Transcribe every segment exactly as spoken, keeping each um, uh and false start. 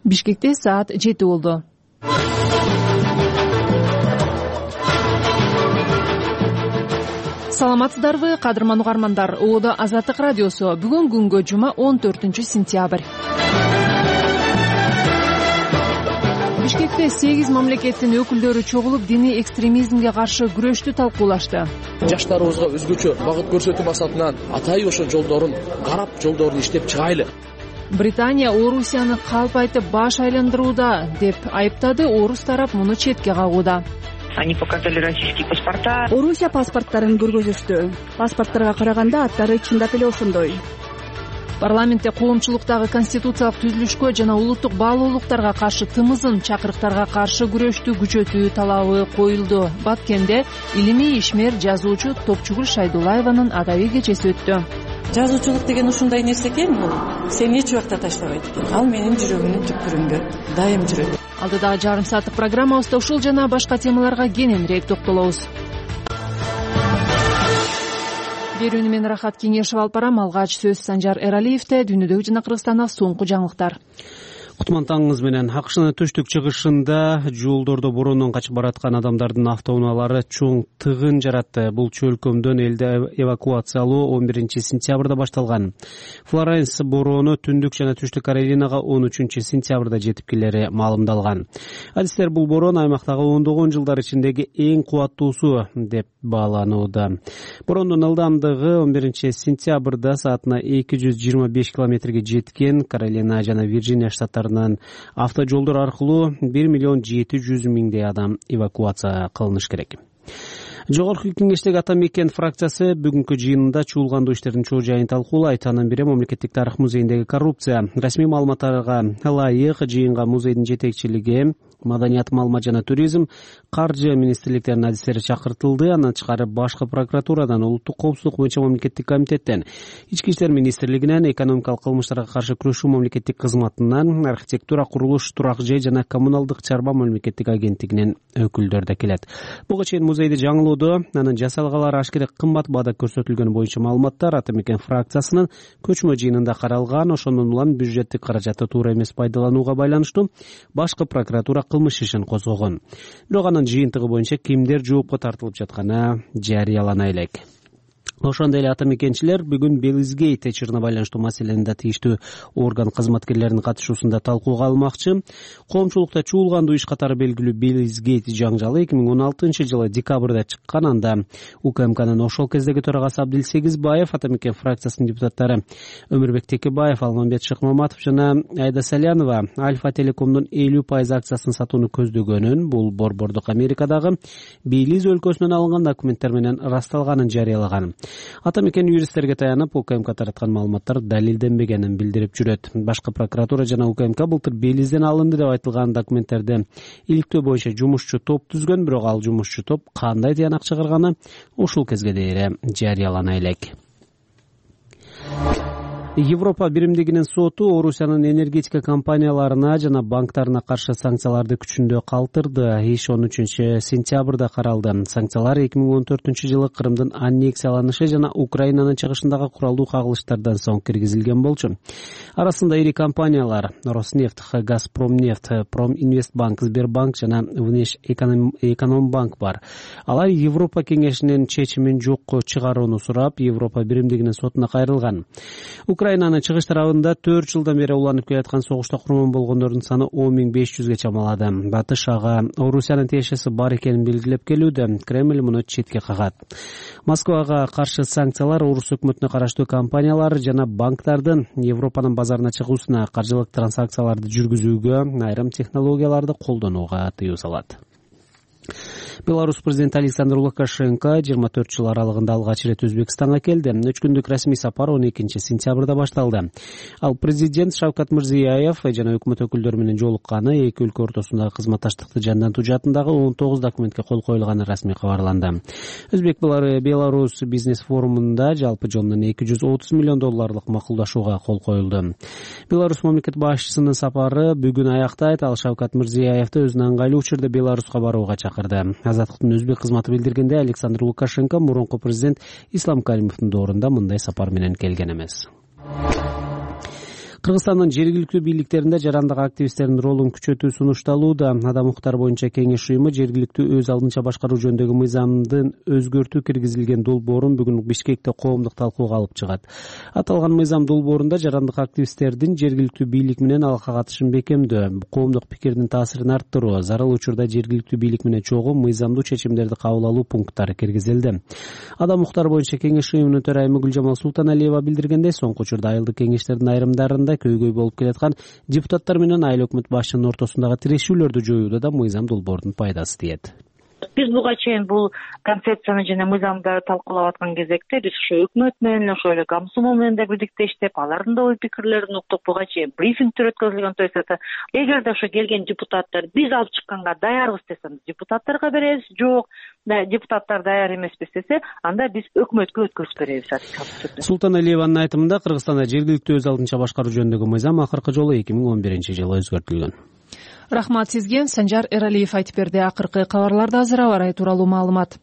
Бишкекте саат жети болду. Саламатсыздарбы, кадырман угармандар. Оодо Азаттык радиосу. Бүгүн күнгө жума он төртүнчү сентябрь. Бишкекте сегиз мамлекеттин өкүлдөрү чогулуп диний экстремизмге каршы күрөштү талкуулашты. Жаштарыбызга өзгөчө багыт көрсөтүү максатынан атайын ошо жолдорун карап, жолдорун иштеп чыгайлы. Британия Орусияны калп айтып баш айландырууда деп айыптады. Орус тарап муну четке кагууда. Они показали российские паспорта. Орусия паспорттарын көргөзүштү. Паспорттарга караганда аттары чындап эле ошондой. Парламентте коомчулуктагы конституциялык түзүлүшкө жана улуттук баалуулуктарга каршы тымызын, чакырыктарга каршы күрөштү күчөтүү талабы коюлду. Баткенде илимий ишмер жазуучу Топчугул Шайдулаеванын адабий кечеси өттү. Жазуучулук деген ушундай нерсе экен, бул сени эч убакта таштабайт экен. Ал менин жүрөгүмдүн түпкүрүндө дайым жүрөт. Алдыдагы жарым сааттык программабызда ушул жана башка темаларга кененирээк токтолобуз. Берүүнү мен Рахат Кеңешев алып барам. Алгач сөз Санжар Эралиевде. Дүйнөдөгү жана Кыргызстандагы соңку жаңылыктар. Кутман таңыңыз менен. АКШнын түштүк чыгышында жолдордо бороондон качып бараткан адамдардын автоунаалары чоң тыгын жаратты. Бул чөлкөмдөн элди эвакуациялоо он биринчи сентябрда башталган. Флоренс бороону түндүк жана түштүк Каролинага он үчүнчү сентябрда жетип келери маалымдалган. Адистер бул бороон аймактагы ондогон жылдар ичиндеги эң кубаттуусу деп бааланууда. Бороондун ылдамдыгы он биринчи сентябрда саатына эки жүз жыйырма беш километрге жеткен. Каролина жана Вирджиния штаттары автожолдор аркылуу бир миллион жети жүз миңдей адам эвакуация кылыныш керек. Жогорку кеңештеги ата мекен фракциясы бүгүнкү жыйынында чуулгандуу иштердин чоо жайын талкуулайт. Анын бири мамлекеттик тарых музейиндеги коррупция. Расмий маалыматтарга ылайык жыйынга музейдин жетекчилиги, маданият, маалымат жана туризм, каржы министрликтеринин адистери чакыртылды. Андан тышкары башкы прокуратурадан, улуттук коопсуздук боюнча мамлекеттик комитеттен, ички иштер министрлигинен, экономикалык кылмыштарга каршы күрөшүү мамлекеттик кызматынан, архитектура, курулуш, турак жай жана коммуналдык чарба мамлекеттик агенттигинин өкүлдөрү да келет. Буга чейин музейди жаңылоодо анын жасалгалары ашкере кымбат баада көрсөтүлгөн боюнча маалыматтар ата мекен фракциясынын көчмө жыйынында каралган. Ошондон улам бюджеттик каражатты туура эмес пайдаланууга байланыштуу башкы прокуратура кылмыш ишин козгогон. Бирок анын жыйынтыгы боюнча кимдер жоопко тартылып жатканы жарыялана элек. Ошондой эле ата мекенчилер бүгүн Белизгейт чырына байланыштуу маселени да тийиштүү орган кызматкерлеринин катышуусунда талкууга алмакчы. Коомчулукта чуулгандуу иш катары белгилүү Белизгейт жаңжалы эки миң он алтынчы жылы декабрда чыккан. Анда УКМКнын ошол кездеги төрагасы Абдил Сегизбаев, ата мекен фракциясынын депутаттары Өмүрбек Текебаев, Алмамбет Шыкмаматов жана Айда Салянова Альфа Телекомдун элүү пайыз акциясын сатууну көздөгөнүн, бул Борбордук Америкадагы Белиз өлкөсүнөн алынган документтер менен ырасталганын жарыялаган. Ата мекен юристтерге таянып, УКМК тараткан маалыматтар далилденбегенин билдирип жүрөт. Башкы прокуратура жана УКМК былтыр Белизден алынды деп айтылган документтерди иликтөө боюнча жумушчу топ түзгөн, бирок ал жумушчу топ кандай тыянак чыгарганы ушул кезге дейин жарыялана элек. Европа биримдигинин соту Орусиянын энергетика компанияларына жана банктарына каршы санкцияларды күчүндө калтырды. Иш он үчүнчү сентябрда каралды. Санкциялар эки миң он төртүнчү жылы Крымдын аннексияланышы жана Украинанын чыгышындагы куралдуу кагылыштардан соң киргизилген болчу. Арасында ири компаниялар Роснефть, Газпромнефть, Проминвестбанк, Сбербанк жана Внешэкономбанк бар. Алар Европа кеңешинин чечимин жокко чыгарууну сурап, Европа биримдигинин сотуна кайрылган. Украинанын чыгыш тарабында төрт жылдан бери уланып келаткан согушта курман болгондордун саны он миң беш жүзгө чамалады. Батыш ага Орусиянын тиешеси бар экенин белгилеп келүүдө. Кремль муну четке кагат. Москвага каршы санкциялар Орус өкмөтүнө караштуу компаниялар жана банктардын Европанын базарына чыгуусуна, каржылык транзакцияларды жүргүзүүгө, айрым технологияларды колдонууга тыюу салат. Беларусь президенти Александр Лукашенко жыйырма төрт жыл аралыгында алгач ирет Өзбекстанга келди. үч күндүк расмий сапар он экинчи сентябрда башталды. Ал президент Шавкат Мирзиёев жана өкмөт өкүлдөрү менен жолукканы, эки өлкө ортосундагы кызматташтыкты жандантуу жаатындагы он тогуз документке кол коюлганы расмий кабарланды. Өзбек Беларусь бизнес форумунда жалпы жонунан эки жүз отуз миллион долларлык макулдашууга кол коюлду. Беларусь мамлекет башчысынын сапары бүгүн аяктайт. Ал Шавкат Мирзиёевди өзүнө ыңгайлуу учурда Беларуска барууга чакырды. Азаттыктын өзбек кызматы билдиргенде Александр Лукашенко мурунку президент Ислам Каримовдун доорунда мындай сапар менен келген эмес. Кыргызстандын жергиликтүү бийликтеринде жарандык активисттердин ролун күчөтүү сунушталууда. Адам укуктары боюнча кеңеш уюму жергиликтүү өз алдынча башкаруу жөнүндөгү мыйзамдын өзгөртүү киргизилген долбоорун бүгүн Бишкекте коомдук талкууга алып чыгат. Аталган мыйзам долбоорунда жарандык активисттердин жергиликтүү бийлик менен алакка катышын бекемдөө, коомдук пикирдин таасирин арттыруу, зарыл учурда жергиликтүү бийлик менен чогуу мыйзамдуу чечимдерди кабыл алуу пункттары киргизилди. Адам укуктары боюнча кеңеш уюмунун төрайымы Гүлжамал Султаналиева билдиргендей, соңку учурда айылдык кеңештердин айрымдарында көйгөй болуп келаткан депутаттар менен айыл өкмөт башчынын ортосундагы тирешүүлөрдү жоюуда да мыйзам долбоордун пайдасы тиет. Биз буга чейин бул концепцияны жана мыйзамды талкуулап аткан кезекте биз ошо өкмөт менен, ошо эле Комсомол менен да бирдикте иштеп, алардын да ой пикирлерин уктуп, буга чейин брифингдер өткөрүлгөн. То есть эгерде ошо келген депутаттар биз алып чыкканга даярбыз десе, депутаттарга беребиз, жок, депутаттар даяр эмеспиз десе, анда биз өкмөткө өткөрүп беребиз. Султаналиеванын айтымында, Кыргызстанда жергиликтүү өз алдынча башкаруу жөнүндөгү мыйзам акыркы жолу эки миң он биринчи жылы өзгөртүлгөн. Рахмат сизге. Санжар Эралиев айтып берди. Акыркы кабарларда азыр аба ырайы тууралуу маалымат.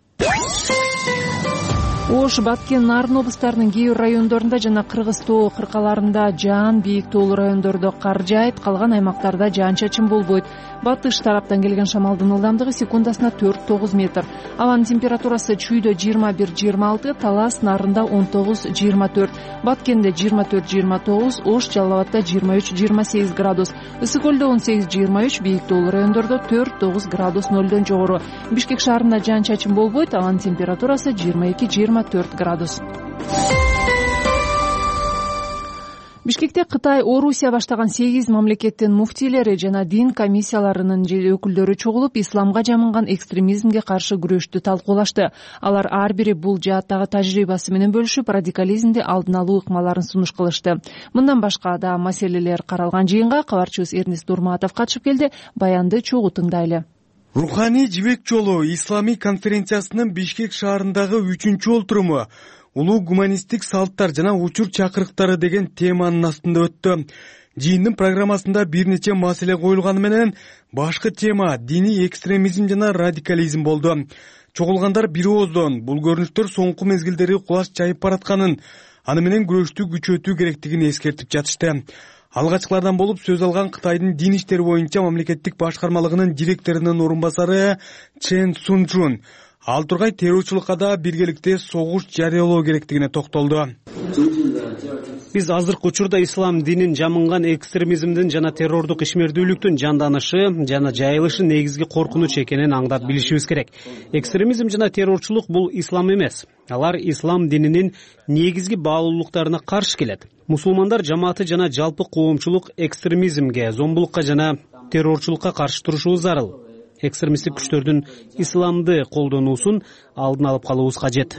Ош, Баткен, Нарын облустарынын кээ бир райондорунда жана Кыргыз тоо кыркаларында жаан, бийик тоолуу райондордо кар жаайт, калган аймактарда жаан-чачын болбойт. Батыш тараптан келген шамалдын ылдамдыгы секундасына төрт тогуз метр. Абанын температурасы Чүйдө жыйырма бир жыйырма алты, Талас, Нарында он тогуз жыйырма төрт, Баткенде жыйырма төрт жыйырма тогуз, Ош, Жалал Абадда жыйырма үч жыйырма сегиз градус, Ысык көлдө он сегиз жыйырма үч, бийик тоолуу райондордо төрт тогуз градус нөлдөн жогору. Бишкек шаарында жаан-чачын болбойт, абанын температурасы жыйырма эки жыйырма төрт градус. Бишкекте Кытай, Орусия баштаган сегиз мамлекеттин муфтийлери жана дин комиссияларынын өкүлдөрү чогулуп, исламга жамынган экстремизмге каршы күрөштү талкуулашты. Алар ар бири бул жааттагы тажрыйбасы менен бөлүшүп, радикализмди алдын алуу ыкмаларын сунуш кылышты. Мындан башка да маселелер каралган жыйынга кабарчыбыз Эрнест Нурматов катышып келди. Баянды чогуу тыңдайлы. Руханий жибек жолу исламий конференциясынын Бишкек шаарындагы үчүнчү олтуруму улуу гуманисттик салттар жана учур чакырыктары деген теманын астында өттү. Жыйындын программасында бир нече маселе коюлганы менен башкы тема диний экстремизм жана радикализм болду. Чогулгандар бир ооздон бул көрүнүштөр соңку мезгилдери кулаш жайып баратканын, аны менен күрөштү күчөтүү керектигин эскертип жатышты. Алгачкылардан болуп сөз алган Кытайдын дин иштери боюнча мамлекеттик башкармалыгынын директорунун орун басары Чен Сунчун ал тургай террорчулукка да биргеликте согуш жарыялоо керектигине токтолду. Биз азыркы учурда ислам динин жамынган экстремизмдин жана террордук ишмердүүлүктүн жанданышы жана жайылышы негизги коркунуч экенин аңдап билишибиз керек. Экстремизм жана террорчулук бул ислам эмес. Алар ислам дининин негизги баалуулуктарына каршы келет. Мусулмандар жамааты жана жалпы коомчулук экстремизмге, зомбулукка жана террорчулукка каршы турушубуз зарыл. Экстремисттик күчтөрдүн исламды колдонуусун алдын алып калуубуз кажет.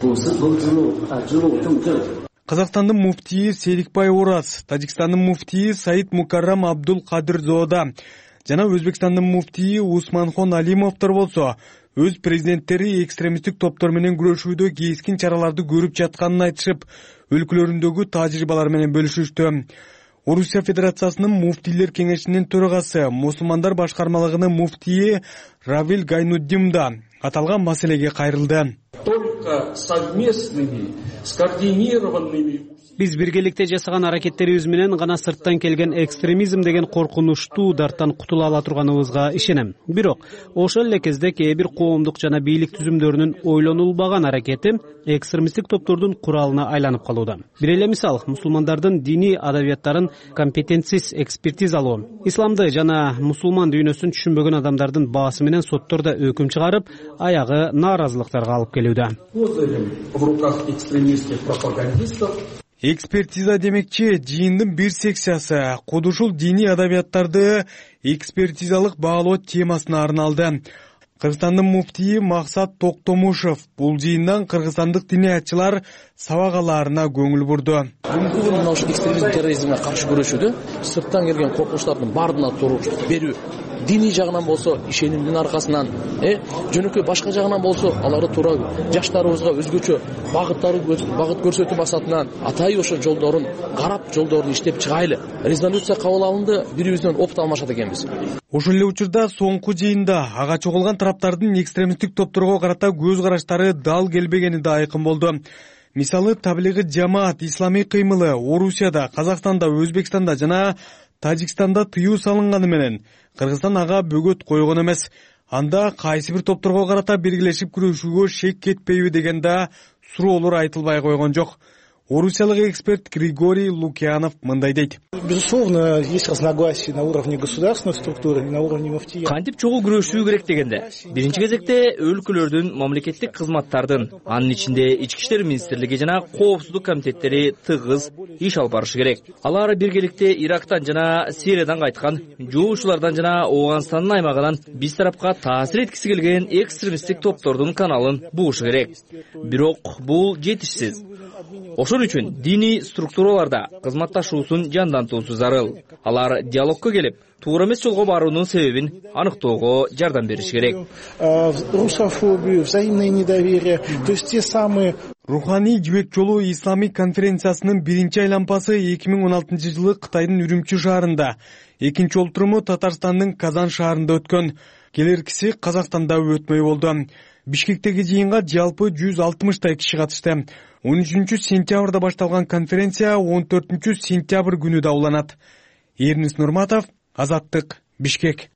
Казакстандын муфтийи Серикбай Ораз, Тажикстандын муфтийи Саид Мукаррам Абдул Кадыр Зоода жана Өзбекстандын муфтийи Усманхон Алимовдор болсо, өз президенттери экстремисттик топтор менен күрөшүүдө кескин чараларды көрүп жатканын айтышып, өлкөлөрүндөгү тажрыйбалар менен бөлүшүштү. Орусия Федерациясынын муфтийлер кеңешинин төрагасы, мусулмандар башкармалыгынын муфтийи Равил Гайнуддин да аталган маселеге кайрылды. Только совместными, скоординированными. Биз биргеликте жасаган аракеттерибиз менен гана сырттан келген экстремизм деген коркунучтуу дарттан кутула ала турганыбызга ишенем. Бирок ошол эле кезде кээ бир коомдук жана бийлик түзүмдөрүнүн ойлонулбаган аракети экстремисттик топтордун куралына айланып калууда. Бир эле мисал, мусулмандардын диний адабияттарын компетенциз экспертиз алуу, исламды жана мусулман дүйнөсүн түшүнбөгөн адамдардын баасы менен соттордо өкүм чыгарып, аягы нааразылыктарга алып келүүдө. В руках экстремистских пропагандистов. Экспертиза демекчи, жыйындын бир секциясы кудушул диний адабияттарды экспертизалык баалоо темасына арналды. Кыргызстандын муфтийи Максат Токтомушев бул жыйындан кыргызстандык диниятчылар сабагаларына көңүл бурду. Бүгүнкү мына ошо экстремизм, терроризмге каршы күрөшүүдө сырттан келген коркунучтардын баарына туура берүү, диний жагынан болсо ишенимдин аркасынан, э жөнөкөй башка жагынан болсо аларды туура жаштарыбызга өзгөчө багыттары багыт көрсөтүү максатынан атайын ошо жолдорун карап, жолдорун иштеп чыгайлы. Резолюция кабыл алынды, бири-бирибизден опыт алмашат экенбиз. Ошол эле учурда соңку жыйында ага чогулган тараптардын экстремисттик топторго карата көз караштары дал келбегени да айкын болду. мисалы таблигый жамаат, исламий кыймылы Орусияда, Казакстанда, Өзбекстанда жана Тажикстанда тыюу салынганы менен Кыргызстан ага бөгөт койгон эмес. Анда кайсы бир топторго карата биргелешип күрөшүүгө шек кетпейби деген да суроолор айтылбай койгон жок. Орусиялык эксперт Григорий Лукьянов мындай дейт. Безусловно, есть разногласия на уровне государственных структур и на уровне муфтия. Кантип чогуу күрөшүү керек дегенде, биринчи кезекте өлкөлөрдүн мамлекеттик кызматтардын, анын ичинде ички иштер министрлиги жана коопсуздук комитеттери тыгыз иш алып барышы керек. Алар биргеликте Ирактан жана Сириядан кайткан жоочулардан жана Ооганстандын аймагынан биз тарапка таасир эткиси келген экстремисттик топтордун каналын бугушу керек. Бирок бул жетишсиз. Ошон үчүн диний структураларда кызматташуусун жандантуусу зарыл. Алар диалогко келип, туура эмес жолго баруунун себебин аныктоого жардам бериши керек. Русофобию, взаимное недоверие, то есть те самые. Руханий жибек жолу исламий конференциясынын биринчи айланпасы эки миң он алтынчы жылы Кытайдын Үрүмчү шаарында, экинчи олтуруму Татарстандын Казан шаарында өткөн. Келеркиси Казакстанда өтмөй болду. Бишкектеги жыйынга жалпы жүз алтымыштай киши катышты. он үчүнчү сентябрда башталган конференция он төртүнчү сентябрь күнү да уланат. Эрнис Нурматов, Азаттык, Бишкек.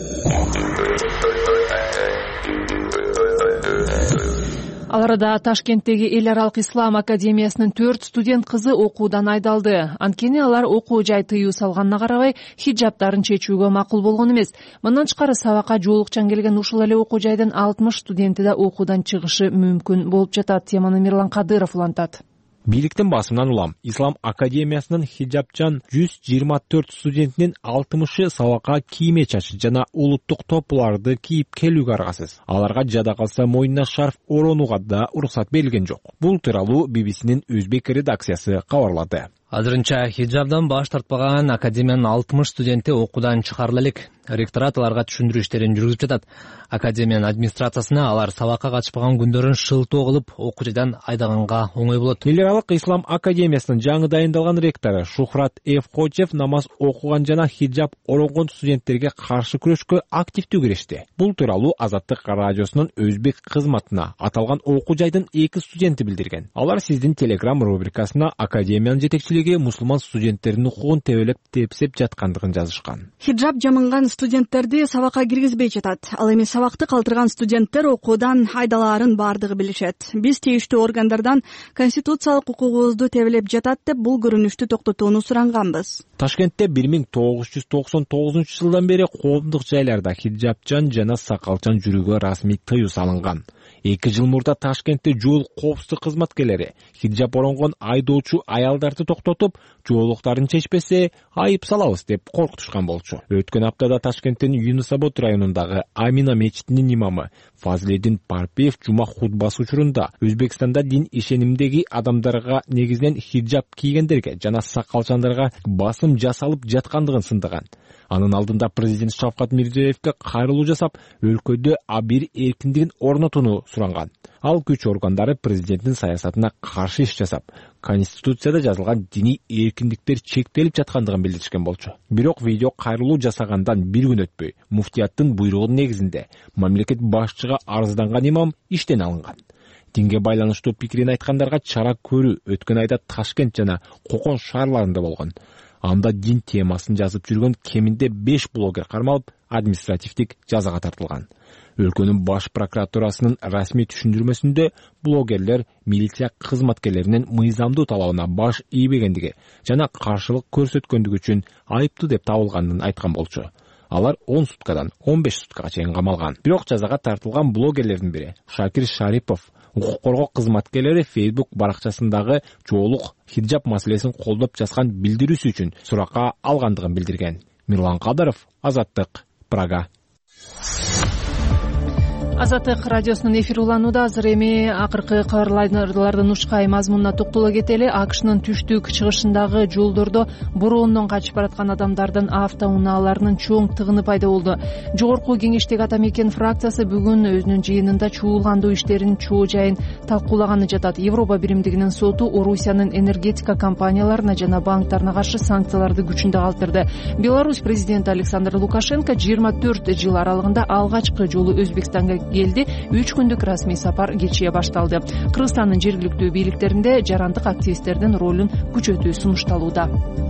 Ал арада Ташкенттеги Эл аралык ислам академиясынын төрт студент кызы окуудан айдалды. Анткени алар окуу жай тыюу салганына карабай хиджабтарын чечүүгө макул болгон эмес. Мындан тышкары сабакка жоолукчан келген ушул эле окуу жайдын алтымыш студенти да окуудан чыгышы мүмкүн болуп жатат. Теманы Мирлан Кадыров улантат. Бийликтин басымынан улам, Ислам академиясынын хиджабчан жүз жыйырма төрт студентинин алтымышы сабакка кийме чачы жана улуттук топуларды кийип келүүгө аргасыз. Аларга жада калса мойнуна шарф оронууга да уруксат берилген жок. Бул тууралуу би би синин өзбек редакциясы кабарлады. Азырынча хиджабдан баш тартпаган академиянын алтымыш студенти окуудан чыгарыла элек. Ректорат аларга түшүндүрүү иштерин жүргүзүп жатат. Академиянын администрациясына алар сабакка катышпаган күндөрүн шылтоо кылып, окуу жайдан айдаганга оңой болот. Эл аралык ислам академиясынын жаңы дайындалган ректору Шухрат Ф. Хочев намаз окуган жана хиджаб оронгон студенттерге каршы күрөшкө активдүү киришти. Бул тууралуу Азаттык радиосунун өзбек кызматына аталган окуу жайдын эки студенти билдирген. Алар сиздин телеграм рубрикасына академиянын жетекчилиги мусулман студенттердин укугун тебелеп тепсеп жаткандыгын жазышкан. Хиджаб жамынган студенттерди сабакка киргизбей жатат. Ал эми сабакты калтырган студенттер окуудан айдалаарын бардыгы билишет. Биз тийиштүү органдардан конституциялык укугубузду тебелеп жатат деп бул көрүнүштү токтотууну суранганбыз. Ташкентте бир миң тогуз жүз токсон тогузунчу жылдан бери коомдук жайларда хиджабчан жана сакалчан жүрүүгө расмий тыюу салынган. Эки жыл мурда Ташкентте жол коопсуздук кызматкерлери хиджаб оронгон айдоочу аялдарды токтотуп, жоолуктарын чечпесе айып салабыз деп коркутушкан болчу. Өткөн аптада Ташкенттин Юнусабод районундагы Амина мечитинин имамы Фазледин Парпиев жума хутбасы учурунда Өзбекстанда дин ишенимдеги адамдарга негизинен хиджаб кийгендерге жана сакалчандарга басым жасалып жаткандыгын сындаган. Анын алдында президент Шавкат Мирзиёевке кайрылуу жасап, өлкөдө абир эркиндигин орнотууну суранган. Ал күч органдары президенттин саясатына каршы иш жасап, Конституцияда жазылган диний эркиндиктер чектелип жаткандыгын билдиришкен болчу. Бирок видео кайрылуу жасагандан бир күн өтпөй, муфтияттын буйругунун негизинде мамлекет башчыга арызданган имам иштен алынган. Динге байланыштуу пикирин айткандарга чара көрүү өткөн айда Ташкент жана Кокон шаарларында болгон. Анда дин темасын жазып жүргөн кеминде беш блогер кармалып, административдик жазага тартылган. Өлкөнүн баш прокуратурасынын расмий түшүндүрмөсүндө блогерлер милиция кызматкерлеринин мыйзамдуу талабына баш ийбегендиги жана каршылык көрсөткөндүгү үчүн айыптуу деп табылганын айткан болчу. Алар он суткадан он беш суткага чейин камалган. Бирок жазага тартылган блогерлердин бири Шакир Шарипов укук коргоо кызматкерлери Facebook баракчасындагы жоолук хиджаб маселесин колдоп жазган билдирүүсү үчүн суракка алгандыгын билдирген. Мирлан Кадыров, Азаттык, Прага. Азаттык радиосунун эфири уланууда. Азыр эми акыркы кабарландыруулардын нушкай мазмунуна токтоло кетели. АКШнын түштүк чыгышындагы жолдордо бороондон качып бараткан адамдардын автоунааларынын чоң тыгыны пайда болду. Жогорку кеңештеги Атамекен фракциясы бүгүн өзүнүн жыйынында чуулгандуу иштерин чоо жайын талкуулаганы жатат. Европа биримдигинин соту Орусиянын энергетика компанияларына жана банктарына каршы санкцияларды күчүндө калтырды. Беларусь президенти Александр Лукашенко жыйырма төрт жыл аралыгында алгачкы жолу Өзбекстанга келди. Үч күндүк расмий сапар кечээ башталды. Кыргызстандын жергиликтүү бийликтеринде жарандык активисттердин ролун күчөтүү сунушталууда.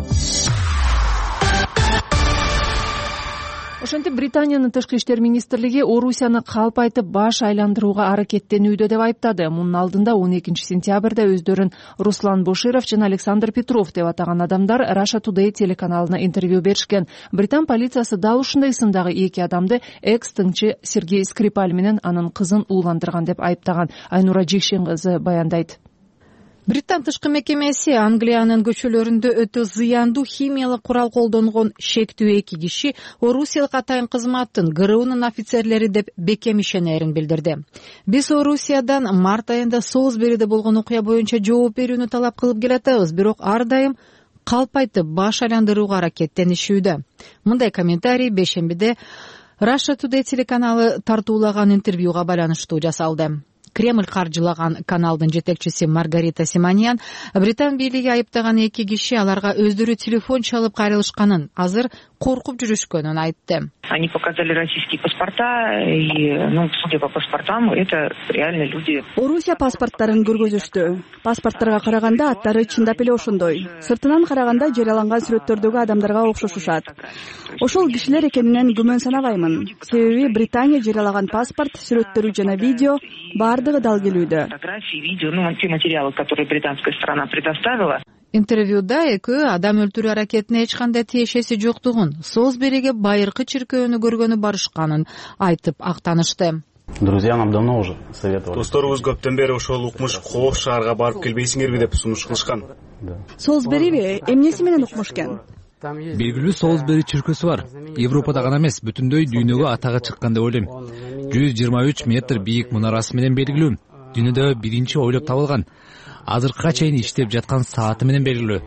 Ошентип Британиянын тышкы иштер министрлиги Орусияны калп айтып баш айландырууга аракеттенүүдө деп айыптады. Мунун алдында он экинчи сентябрда өздөрүн Руслан Боширов жана Александр Петров деп атаган адамдар Russia Today телеканалына интервью беришкен. Британ полициясы дал ушундай сындагы эки адамды экс-тыңчы Сергей Скрипаль менен анын кызын ууландырган деп айыптаган. Айнура Жекшен кызы баяндайт. Британ тышкы мекемеси Англиянын көчөлөрүндө өтө зыяндуу химиялык курал колдонгон шектүү эки киши орусиялык атайын кызматтын ГРУнун офицерлери деп бекем ишенерин билдирди. Биз Орусиядан март айында Солсбериде болгон окуя боюнча жооп берүүнү талап кылып келатабыз, бирок ар дайым калп айтып баш айландырууга аракеттенишүүдө. Мындай комментарий бейшембиде Russia Today телеканалы тартуулаган интервьюга байланыштуу жасалды. Кремль каржылаган каналдын жетекчиси Маргарита Симоньян Британ бийлиги айыптаган эки киши аларга өздөрү телефон чалып кайрылышканын, азыр коркуп жүрүшкөнүн айтты. Они показали российские паспорта, и, ну, судя по паспортам, это реально люди. Орусия паспорттарын көргөзүштү. Паспорттарга караганда аттары чындап эле ошондой. Сыртынан караганда жарыяланган сүрөттөрдөгү адамдарга окшошушат. Ошол кишилер экенинен күмөн санабаймын. Себеби Британия жарыялаган паспорт, сүрөттөрү жана видео бардыгы дал келүүдө. Фотографии, видео, ну, те материалы, которые британская сторона предоставила. Интервьюда экөө адам өлтүрүү аракетине эч кандай тиешеси жоктугун, Солсбериге байыркы чиркөөнү көргөнү барышканын айтып актанышты. Друзья нам давно уже советовали. Досторубуз көптөн бери ошол укмуш кооз шаарга барып келбейсиңерби деп сунуш кылышкан. Солсбериби эмнеси менен укмуш экен? Белгилүү Солсбери чиркөөсү бар. Европада гана эмес, бүтүндөй дүйнөгө атагы чыккан деп ойлойм. жүз жыйырма үч метр бийик мунарасы менен белгилүү. Дүйнөдө биринчи ойлоп табылган. Азыркыга чейин иштеп жаткан сааты менен белгилүү.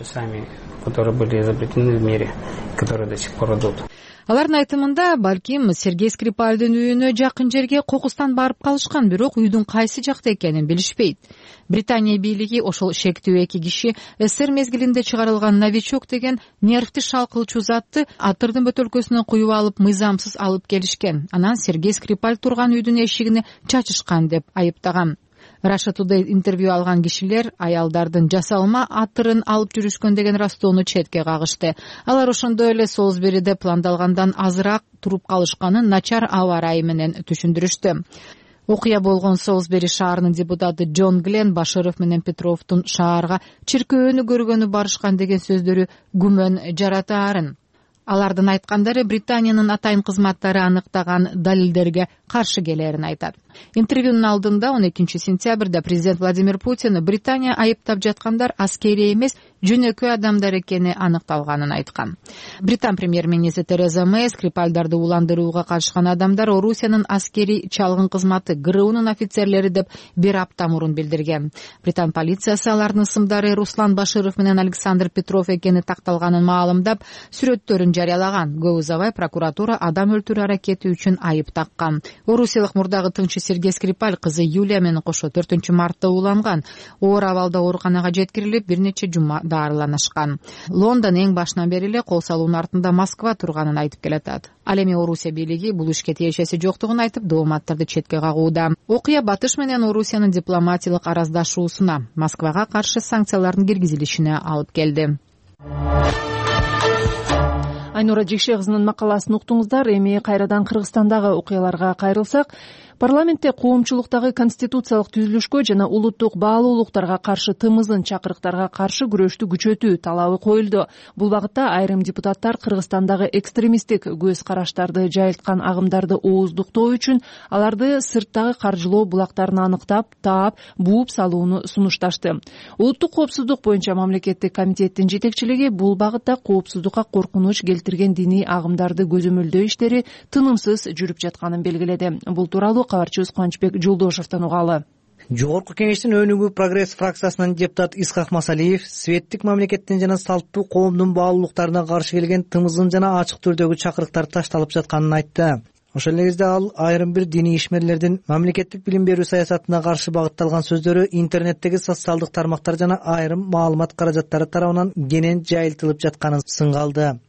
Алардын айтымында, балким Сергей Скрипальдын үйүнө жакын жерге кокустан барып калышкан, бирок үйдүн кайсы жакта экенин билишпейт. Британия бийлиги ошол шектүү эки киши эсер мезгилинде чыгарылган новичок деген нервти шалкылчу затты атырдын бөтөлкөсүнө куюп алып, мыйзамсыз алып келишкен. Анан Сергей Скрипаль турган үйдүн эшигине чачышкан деп айыптаган. Russia Today интервью алган кишилер аялдардын жасалма атырын алып жүрүшкөн деген растоону четке кагышты. Алар ошондой эле Солсбериде пландалгандан азыраак туруп калышканын начар аба ырайы менен түшүндүрүштү. Окуя болгон Солсбери шаарынын депутаты Джон Глен Баширов менен Петровдун шаарга чиркөөнү көргөнү барышкан деген сөздөрү күмөн жаратаарын. Алардын айткандары Британиянын атайын кызматтары аныктаган далилдерге каршы келерин айтат. Интервьюнун алдында он экинчи сентябрда президент Владимир Путин Британия айыптап жаткандар аскерий эмес, жөнөкөй адамдар экени аныкталганын айткан. Британ премьер-министри Тереза Мэй Скрипальдарды ууландырууга катышкан адамдар Орусиянын аскерий чалгын кызматы ГРУнун офицерлери деп бир апта мурун билдирген. Британ полициясы алардын ысымдары Руслан Баширов менен Александр Петров экени такталганын маалымдап, сүрөттөрүн жарыялаган. Көп узабай прокуратура адам өлтүрүү аракети үчүн айып таккан. Орусиялык мурдагы тыңчы Сергей Скрипаль кызы Юлия менен кошо төртүнчү мартта ууланган. Оор абалда ооруканага жеткирилип, бир нече жума дарыланышкан. Лондон эң башынан бери эле кол салуунун артында Москва турганын айтып келатат. Ал эми Орусия бийлиги бул ишке тиешеси жоктугун айтып, дооматтарды четке кагууда. Окуя Батыш менен Орусиянын дипломатиялык араздашуусуна, Москвага каршы санкциялардын киргизилишине алып келди. Айнура Жекше кызынын макаласын уктуңуздар. Эми кайрадан Кыргызстандагы окуяларга кайрылсак, парламентте коомчулуктагы конституциялык түзүлүшкө жана улуттук баалуулуктарга каршы тымызын чакырыктарга каршы күрөштү күчөтүү талабы коюлду. Бул багытта айрым депутаттар Кыргызстандагы экстремисттик көз караштарды жайылткан агымдарды ооздуктоо үчүн аларды сырттагы каржылоо булактарын аныктап, таап, бууп салууну сунушташты. Улуттук коопсуздук боюнча мамлекеттик комитеттин жетекчилиги бул багытта коопсуздукка коркунуч келтирген диний агымдарды көзөмөлдөө иштери тынымсыз жүрүп жатканын белгиледи. Бул тууралуу кабарчыбыз Кубанычбек Жолдошевдон угалы. Жогорку кеңештин өнүгүү прогресс фракциясынын депутаты Исхак Масалиев светтик мамлекеттин жана салттуу коомдун баалуулуктарына каршы келген тымыздын жана ачык түрдөгү чакырыктар ташталып жатканын айтты. Ошол эле кезде ал айрым бир диний ишмерлердин мамлекеттик билим берүү саясатына каршы багытталган сөздөрү интернеттеги социалдык тармактар жана айрым маалымат каражаттары тарабынан кенен жайылтылып жатканын сынга алды.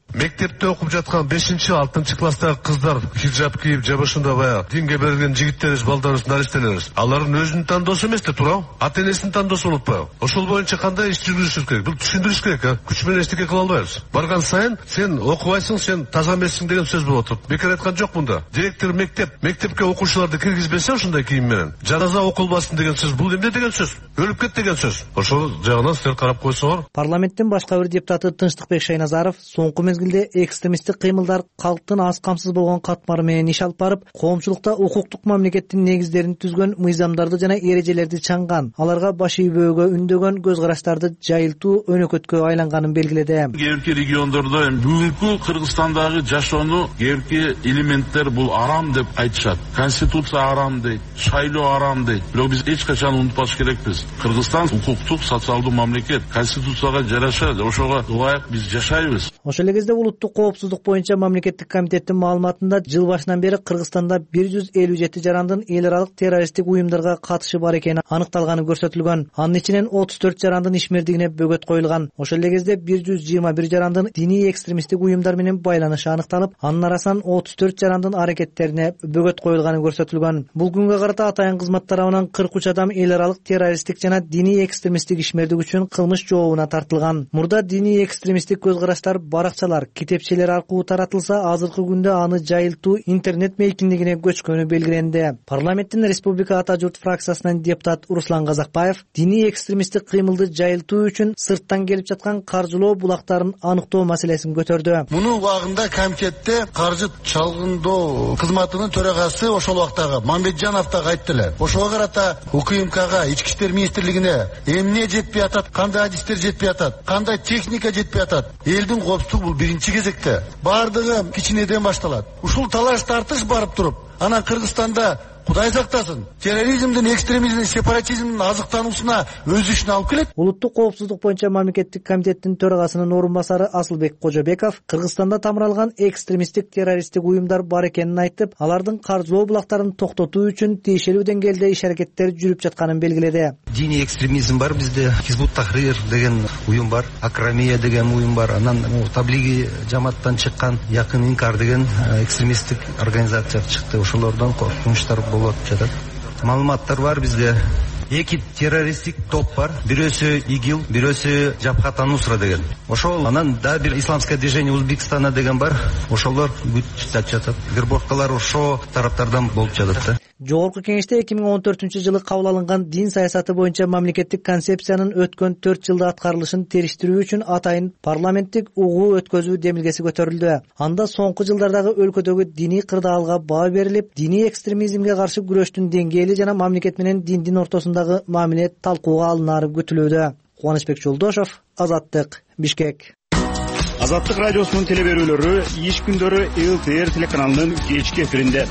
Мектепте окуп жаткан бешинчи алтынчы класстагы кыздар хиджаб кийип же ошондой баягы динге берилген жигиттерибиз, балдарыбыз, наристелерибиз алардын өзүнүн тандоосу эмес да туурабы, ата энесинин тандоосу болуппайбы? Ошол боюнча кандай иш жүргүзүшүбүз керек? Бул түшүндүрүш керек, а? Күч менен эчтеке кыла албайбыз. Барган сайын сен окубайсың, сен таза эмессиң деген сөз болуп атат. Бекер айткан жок мында. Директор мектеп, мектепке окуучуларды киргизбесе ошондой кийим менен, жаназа окулбасын деген сөз. Бул эмне деген сөз? Өлүп кет деген сөз. Ошол жагынан силер карап койсоңор. Парламенттин башка бир депутаты Тынчтыкбек Шайназаров соңку мезгилде экстремисттик кыймылдар калктын аз камсыз болгон катмары менен иш алып барып, коомчулукта укуктук мамлекеттин негиздерин түзгөн мыйзамдарды жана эрежелерди чаңган, аларга баш ийбөөгө үндөгөн көз караштарды жайылтуу өнөкөткө айланганын белгиледи. Кээ бир региондордо бүгүнкү Кыргызстандагы жашоону кээ бир элементтер бул арам деп айтышат. Конституция арам дейт, шайлоо арам дейт. Бирок биз эч качан унутпаш керекпиз. Кыргызстан укуктук, социалдуу мамлекет. Конституцияга жараша ошого ылайык биз жашайбыз. Ошол эле кезде улуттук коопсуздук боюнча мамлекеттик комитеттин маалыматында жыл башынан бери Кыргызстанда бир жүз элүү жети жарандын эл аралык террористтик уюмдарга катышы бар экени аныкталганы көрсөтүлгөн. Анын ичинен отуз төрт жарандын ишмердигине бөгөт коюлган. Ошол эле кезде бир жүз жыйырма бир жарандын диний экстремисттик уюмдар менен байланышы аныкталып, анын арасынан отуз төрт жарандын аракеттерине бөгөт коюлганы көрсөтүлгөн. Бул күнгө карата атайын кызмат тарабынан кырк үч адам эл аралык террористтик жана диний экстремисттик ишмердик үчүн кылмыш жообуна тартылган. Мурда диний экстремисттик көз караштар баракчалар, китепчелер аркылуу таратылса, азыркы күндө аны жайылтуу интернет мейкиндигине көчкөнү белгиленди. Парламенттин Республика Ата журт фракциясынан депутат Руслан Казакбаев диний экстремисттик кыймылды жайылтуу үчүн сырттан келип жаткан каржылоо булактарын аныктоо маселесин көтөрдү. Мунун убагында комитетте каржы чалгындоо кызматынын төрагасы ошол убактагы Мамбетжанов да айттылар. Ошого карата УКМКга, Ички иштер министрлигине эмне жетпей атат, кандай адистер жетпей атат, кандай техника жетпей атат. Элдин коопсуздугу бул биринчи кезекте. Бардыгы кичинеден башталат. Ушул талаш тартыш барып туруп, анан Кыргызстанда Кудай сактасын, терроризмдин, экстремизмдин, сепаратизмдин азыктануусуна өз ишин алып келет. Улуттук коопсуздук боюнча мамлекеттик комитеттин төрагасынын орун басары Асылбек Кожобеков Кыргызстанда тамыралган экстремисттик террористтик уюмдар бар экенин айтып, алардын каржылоо булактарын токтотуу үчүн тиешелүү деңгээлде иш аракеттер жүрүп жатканын белгиледи. Диний экстремизм бар бизде, Хизбут Тахрир деген уюм бар, Акрамия деген уюм бар, анан Таблиги жамааттан чыккан Якын Инкар деген экстремисттик организация чыкты. Ошолордон коркунучтар болуп жатат. Маалыматтар бар бизде. Эки террористтик топ бар. Бирөөсү ИГИЛ, бирөөсү Жабхат ан-Нусра деген. Ошол анан да бир исламское движение Узбекистана деген бар. Ошолор күч жатат. Вербовкалар ошо тараптардан болуп жатат. Жогорку кеңеште эки миң он төртүнчү жылы кабыл алынган дин саясаты боюнча мамлекеттик концепциянын өткөн төрт жылда аткарылышын териштирүү үчүн атайын парламенттик угуу өткөзүү демилгеси көтөрүлдү. Анда соңку жылдардагы өлкөдөгү диний кырдаалга баа берилип, диний экстремизмге каршы күрөштүн деңгээли жана мамлекет менен диндин ортосундагы мамиле талкууга алынары күтүлүүдө. Кубанычбек Жолдошов, Азаттык, Бишкек. Азаттык радиосунун теле берүүлөрү иш күндөрү ЛТР телеканалынын кечки эфиринде.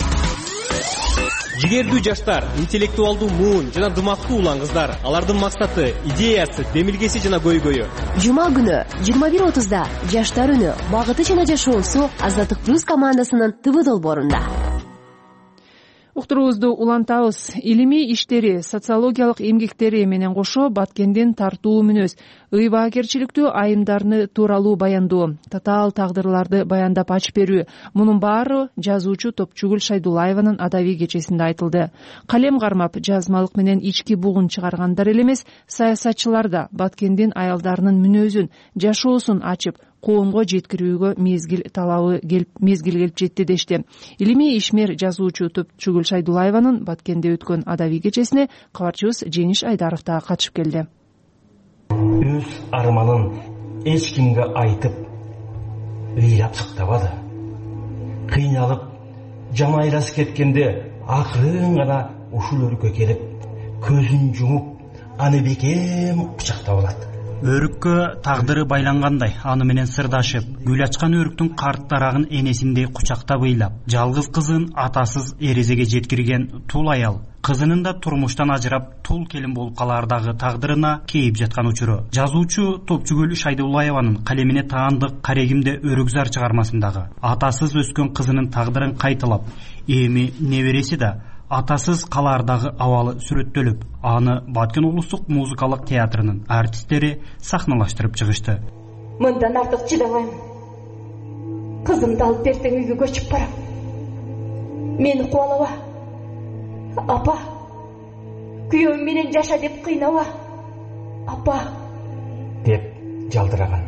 Жигердүү жаштар, интеллектуалдуу муун жана дымактуу улан кыздар. Алардын максаты, идеясы, демилгеси жана көйгөйү. Жума күнү жыйырма бир отузда жаштар үнү, багыты жана жашоосу Азаттык плюс командасынын ТВ долбоорунда. Уктуруубузду улантабыз. Илимий иштери, социологиялык эмгектери менен кошо Баткендин тартуу мүнөз, ыйбаакерчиликтүү айымдарны тууралуу баяндоо, татаал тагдырларды баяндап ачып берүү. Мунун баары жазуучу Топчугүл Шайдулаеванын адабий кечесинде айтылды. Калем кармап, жазмалык менен ички бугун чыгаргандар эле эмес, саясатчылар да Баткендин аялдарынын мүнөзүн, жашоосун ачып, коомго жеткирүүгө мезгил талабы келип мезгил келип жетти дешти. Илимий ишмер жазуучу Топчугүл Шайдулаеванын Баткенде өткөн адабий кечесине кабарчыбыз Жеңиш Айдаров да катышып келди. Өз арманын эч кимге айтып, ыйлап сактабады. Кыйналып, жамайласып кеткенде акырын гана ушул өрүккө келип, көзүн жумуп, аны бекем кучактап алат. Өрүккө тагдыры байлангандай, аны менен сырдашып, гүл ачкан өрүктүн карт дарагын энесиндей кучактап ыйлап, жалгыз кызын атасыз эрезеге жеткирген тул аял, кызынын да турмуштан ажырап, тул келин болуп калаардагы тагдырына кейип жаткан учуру. Жазуучу Топчугүл Шайдулаеванын калемине таандык Карегимде өрүкзар чыгармасындагы атасыз өскөн кызынын тагдырын кайталап, эми небереси да атасыз калаардагы абалы сүрөттөлүп, аны Баткен улустук музыкалык театрынын артисттери сахналаштырып чыгышты. Мындан артык чыдабайм. кызымды алып эртең үйгө көчүп барам. Мени кубалаба. Апа. Күйөөм менен жаша деп кыйнаба. Апа. деп жалдыраган.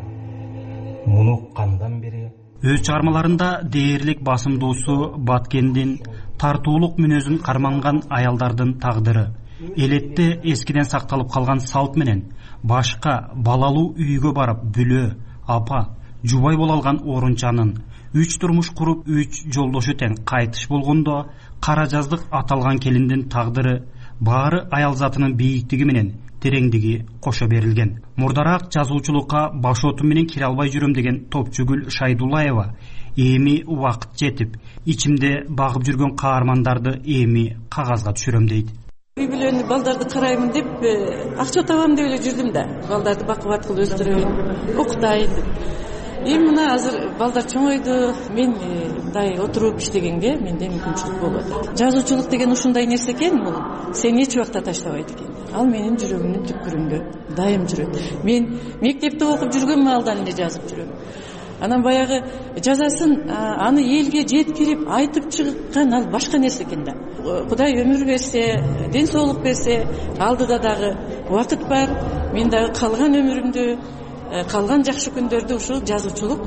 Муну кандан бери өз чыгармаларында дээрлик басымдоосу Баткендин тартуулук мүнөзүн карманган аялдардын тагдыры, элетте эскиден сакталып калган салт менен башка балалуу үйгө барып бүлө, апа, жубай боло алган орунчанын, үч турмуш куруп үч жолдошу тең кайтыш болгондо кара жаздык аталган келиндин тагдыры баары аял затынын бийиктиги менен тереңдиги кошо берилген. Мурдараак жазуучулукка баш отум менен кире албай жүрөм деген Топчугүл Шайдуллаева эми убакыт жетип, ичимде багып жүргөн каармандарды эми кагазга түшүрөм дейт. Үй бүлөнү балдарды караймын деп акча табам деп эле жүрдүм да. Балдарды бакып аткыл өстүрөйүн, окутайын деп. Эми мына азыр балдар чоңойду, мен мындай отуруп иштегенге менде мүмкүнчүлүк болуп атат. Жазуучулук деген ушундай нерсе экен, бул сени эч убакта таштабайт экен. Ал менин жүрөгүмдүн түпкүрүндө дайым жүрөт. Мен мектепте окуп жүргөн маалдан эле жазып жүрөм. Анан баягы жазасын аны элге жеткирип айтып чыккан ал башка нерсе экен да. Кудай өмүр берсе, ден соолук берсе, алдыда дагы убакыт бар. Мен дагы калган өмүрүмдү, калган жакшы күндөрдү ушул жазуучулук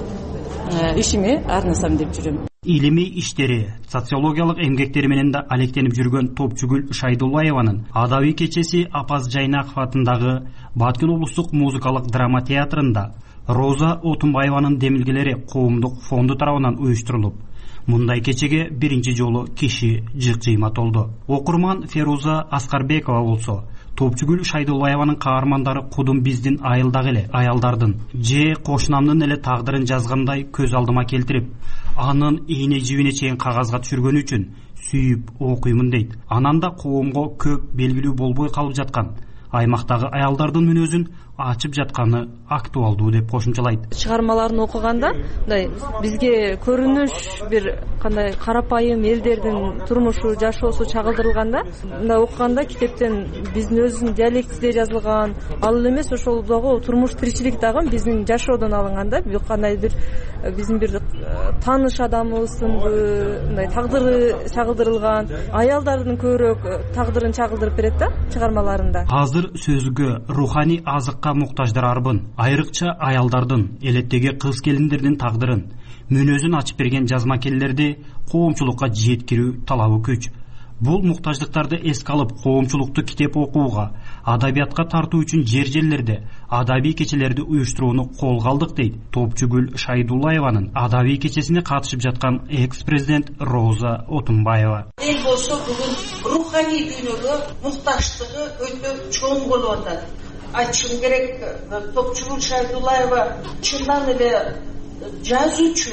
ишиме арнасам деп жүрөм. Илимий иштери, социологиялык эмгектери менен да алектенип жүргөн Топчугүл Шайдуллаеванын адабий кечеси Апаз Жайнаков атындагы Баткен облустук музыкалык драма театрында Роза Отунбаеванын демилгелери коомдук фонду тарабынан уюштурулуп, мындай кечеге биринчи жолу киши жык-жыйма толду. Окурман Феруза Аскарбекова болсо, Топчугүл Шайдуллаеванын каармандары кудум биздин айылдагы эле аялдардын же кошунамдын эле тагдырын жазгандай көз алдыма келтирип, анын ийне жибине чейин кагазга түшүргөнү үчүн сүйүп окуймун дейт. Анан да коомго көп белгилүү болбой калып жаткан аймактагы аялдардын мүнөзүн ачып жатканы актуалдуу деп кошумчалайт. Чыгармаларын окуганда мындай бизге көрүнүш бир кандай карапайым элдердин турмушу, жашоосу чагылдырылганда, мындай окуганда китептен биздин өзүбүздүн диалектиде жазылган, ал эмес ошол дагы турмуш тиричилик дагы биздин жашоодон алынганда, бир кандайдыр биздин бир тааныш адамыбыздын мындай тагдыры чагылдырылган, аялдардын көбүрөөк тагдырын чагылдырып берет да чыгармаларында. Азыр сөзгө руханий азыкка муктаждар арбын, айрыкча аялдардын, элеттеги кыз келиндердин тагдырын, мүнөзүн ачып берген жазмакерлерди коомчулукка жеткирүү талабы күч. Бул муктаждыктарды эске алып, коомчулукту китеп окууга, адабиятка тартуу үчүн жер-жерлерде адабий кечелерди уюштурууну колго алдык дейт Топчугүл Шайдуллаеванын адабий кечесине катышып жаткан экс-президент Роза Отунбаева. Эл болсо бүгүн руханий дүйнөгө муктаждыгы өтө чоң болуп атат. Айтышым керек, Топчугүл Шайдуллаева чындан эле жазуучу,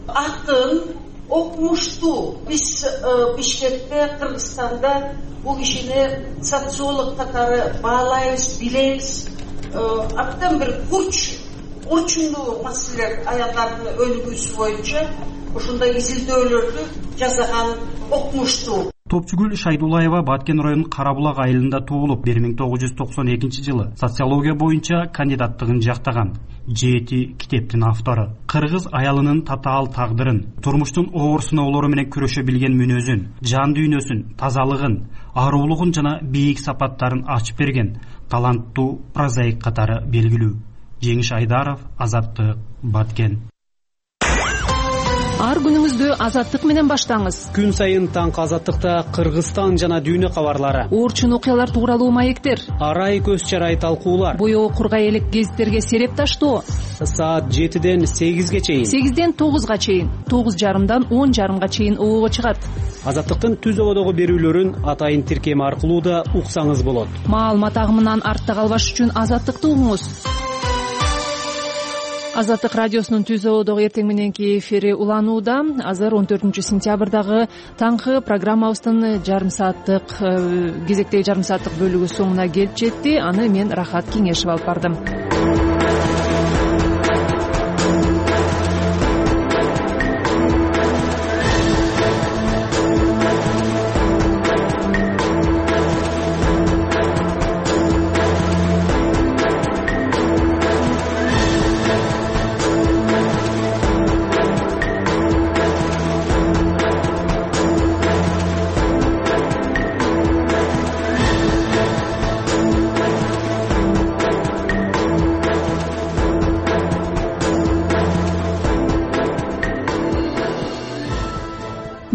акын, окумуштуу. Биз Бишкекте, Кыргызстанда бул кишини социолог катары баалайбыз, билебиз. Абдан бир курч, орчундуу маселелер аялдардын өнүгүүсү боюнча ушундай изилдөөлөрдү жасаган окумуштуу. Топчугүл Шайдуллаева Баткен районунун Карабулак айылында туулуп, бир миң тогуз жүз токсон экинчи жылы социология боюнча кандидаттыгын жактаган. Жети китептин автору. Кыргыз аялынын татаал тагдырын, турмуштун оор сыноолору менен күрөшө билген мүнөзүн, жан дүйнөсүн, тазалыгын, аруулугун жана бийик сапаттарын ачып берген таланттуу прозаик катары белгилүү. Жеңиш Айдаров, Азаттык, Баткен. Ар күнүңүздү Азаттык менен баштаңыз. Күн сайын таңкы Азаттыкта Кыргызстан жана дүйнө кабарлары, оорчун окуялар тууралуу маектер, арай көз чарай талкуулар, боёо кургай элек гезиттерге сереп таштоо. Саат жетиден сегизге чейин, сегизден тогузга чейин, тогуз жарымдан он жарымга чейин оого чыгат. Азаттыктын түз ободогу берүүлөрүн атайын тиркем аркылуу да уксаңыз болот. Маалымат агымынан артта калбаш үчүн Азаттыкты угуңуз. Азаттык радиосунун түз ободогу эртең мененки эфири уланууда. Азыр он төртүнчү сентябрдагы таңкы программабыздын жарым сааттык кезектеги жарым сааттык бөлүгү соңуна келип жетти. Аны мен Рахат Кеңешев алып бардым.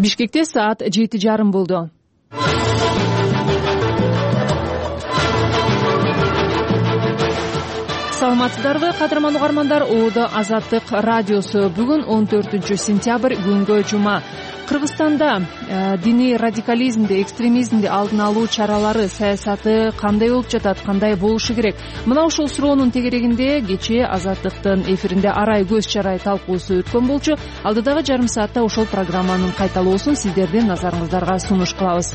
Бишкекте саат жети жарым болду. Саламатсыздарбы, кадырман угармандар. Оодо Азаттык радиосу. Бүгүн он төртүнчү сентябрь, күнгө жума. Кыргызстанда э, диний радикализмди, экстремизмди алдын алуу чаралары, саясаты кандай болуп жатат, кандай болушу керек? Мына ушул суроонун тегерегинде кечээ Азаттыктын эфиринде арай көз чарай талкуусу өткөн болчу. Алдыдагы жарым саатта ошол программанын кайталоосун сиздердин назарыңыздарга сунуш кылабыз.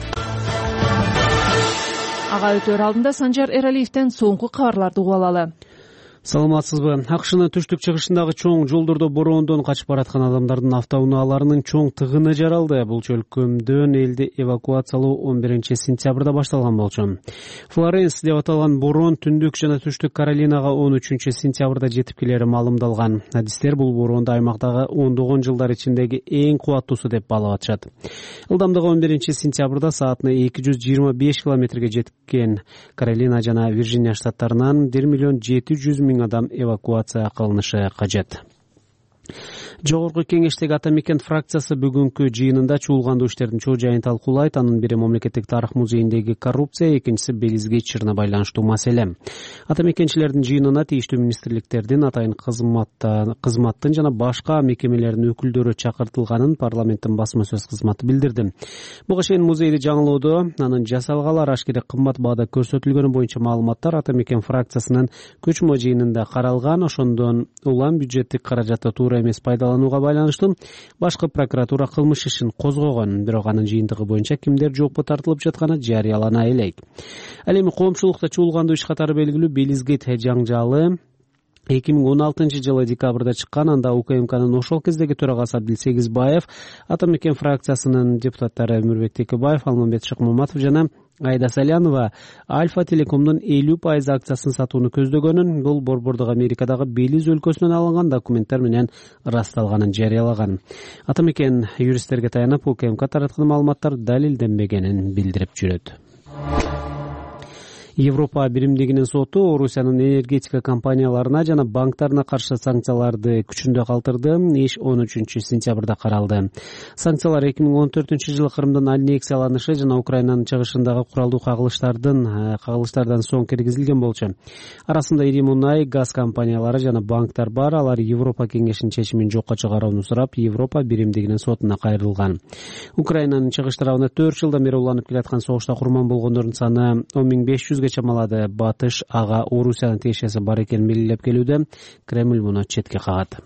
Ага өтөр алдында Санжар Эралиевден соңку кабарларды угуп алалы. Саламатсызбы. Акшнын түштүк чыгышындагы чоң жолдордо бороондон качып бараткан адамдардын автоунааларынын чоң тыгыны жаралды. Бул чөлкөмдөн элди эвакуациялоо он биринчи сентябрда башталган болчу. Флоренс деп аталган бороон түндүк жана түштүк Каролинага он үчүнчү сентябрда жетип келери маалымдалган. Адистер бул бороонду аймактагы ондогон жылдар ичиндеги эң кубаттуусу деп баалап атышат. Ылдамдыгы он биринчи сентябрда саатына эки жүз жыйырма беш километрге жеткен Каролина жана Вирджиния штаттарынан бир миллион жети жүз миң адам эвакуация кылынышы кажет. Жогорку кеңештеги Ата мекен фракциясы бүгүнкү жыйынында чуулгандуу иштердин чоо жайын талкуулайт. Анын бири мамлекеттик тарых музейиндеги коррупция, экинчиси Белизге чырына байланыштуу маселе. Ата мекенчилердин жыйынына тийиштүү министрликтердин, атайын кызматтын жана башка мекемелердин өкүлдөрү чакыртылганын парламенттин басма сөз кызматы билдирди. Буга чейин музейди жаңылоодо анын жасалгалары ашкере кымбат баада көрсөтүлгөнү боюнча маалыматтар Ата мекен фракциясынын көчмө жыйынында каралган. Ошондон улам бюджеттик каражатты туура эмес пайдаланууга байланыштуу башкы прокуратура кылмыш ишин козгогон. Бирок анын жыйынтыгы боюнча кимдер жоопко тартылып жатканы жарыялана элек. Ал эми коомчулукта чуулгандуу иш катары белгилүү Белизгейт жаңжалы эки миң он алтынчы жылы декабрда чыккан. Анда УКМКнын ошол кездеги төрагасы Абдилсегизбаев, Ата мекен фракциясынын депутаттары Өмүрбек Текебаев, Алмамбет Шыкмаматов жана Айда Салянова Альфа Телекомдун элүү пайыз акциясын сатууну көздөгөнүн, бул борбордук Америкадагы Белиз өлкөсүнөн алынган документтер менен ырасталганын жарыялаган. Ата мекен юристтерге таянып УКМК тараткан маалыматтар далилденбегенин билдирип жүрөт. Европа биримдигинин соту Орусиянын энергетика компанияларына жана банктарына каршы санкцияларды күчүндө калтырды. Иш он үчүнчү сентябрда каралды. Санкциялар эки миң он төртүнчү жылы Крымдын аннексияланышы жана Украинанын чыгышындагы куралдуу кагылыштардын кагылыштардан соң киргизилген болчу. Арасында ири мунай, газ компаниялары жана банктар бар. Алар Европа кеңешинин чечимин жокко чыгарууну сурап, Европа биримдигинин сотуна кайрылган. Украинанын чыгыш тарабына төрт жылдан бери уланып келаткан согушта курман болгондордун саны он миң беш жүзгө чамалады. Батыш ага Орусиянын тиешеси бар экенин белгилеп келүүдө. Кремль муну четке кагат.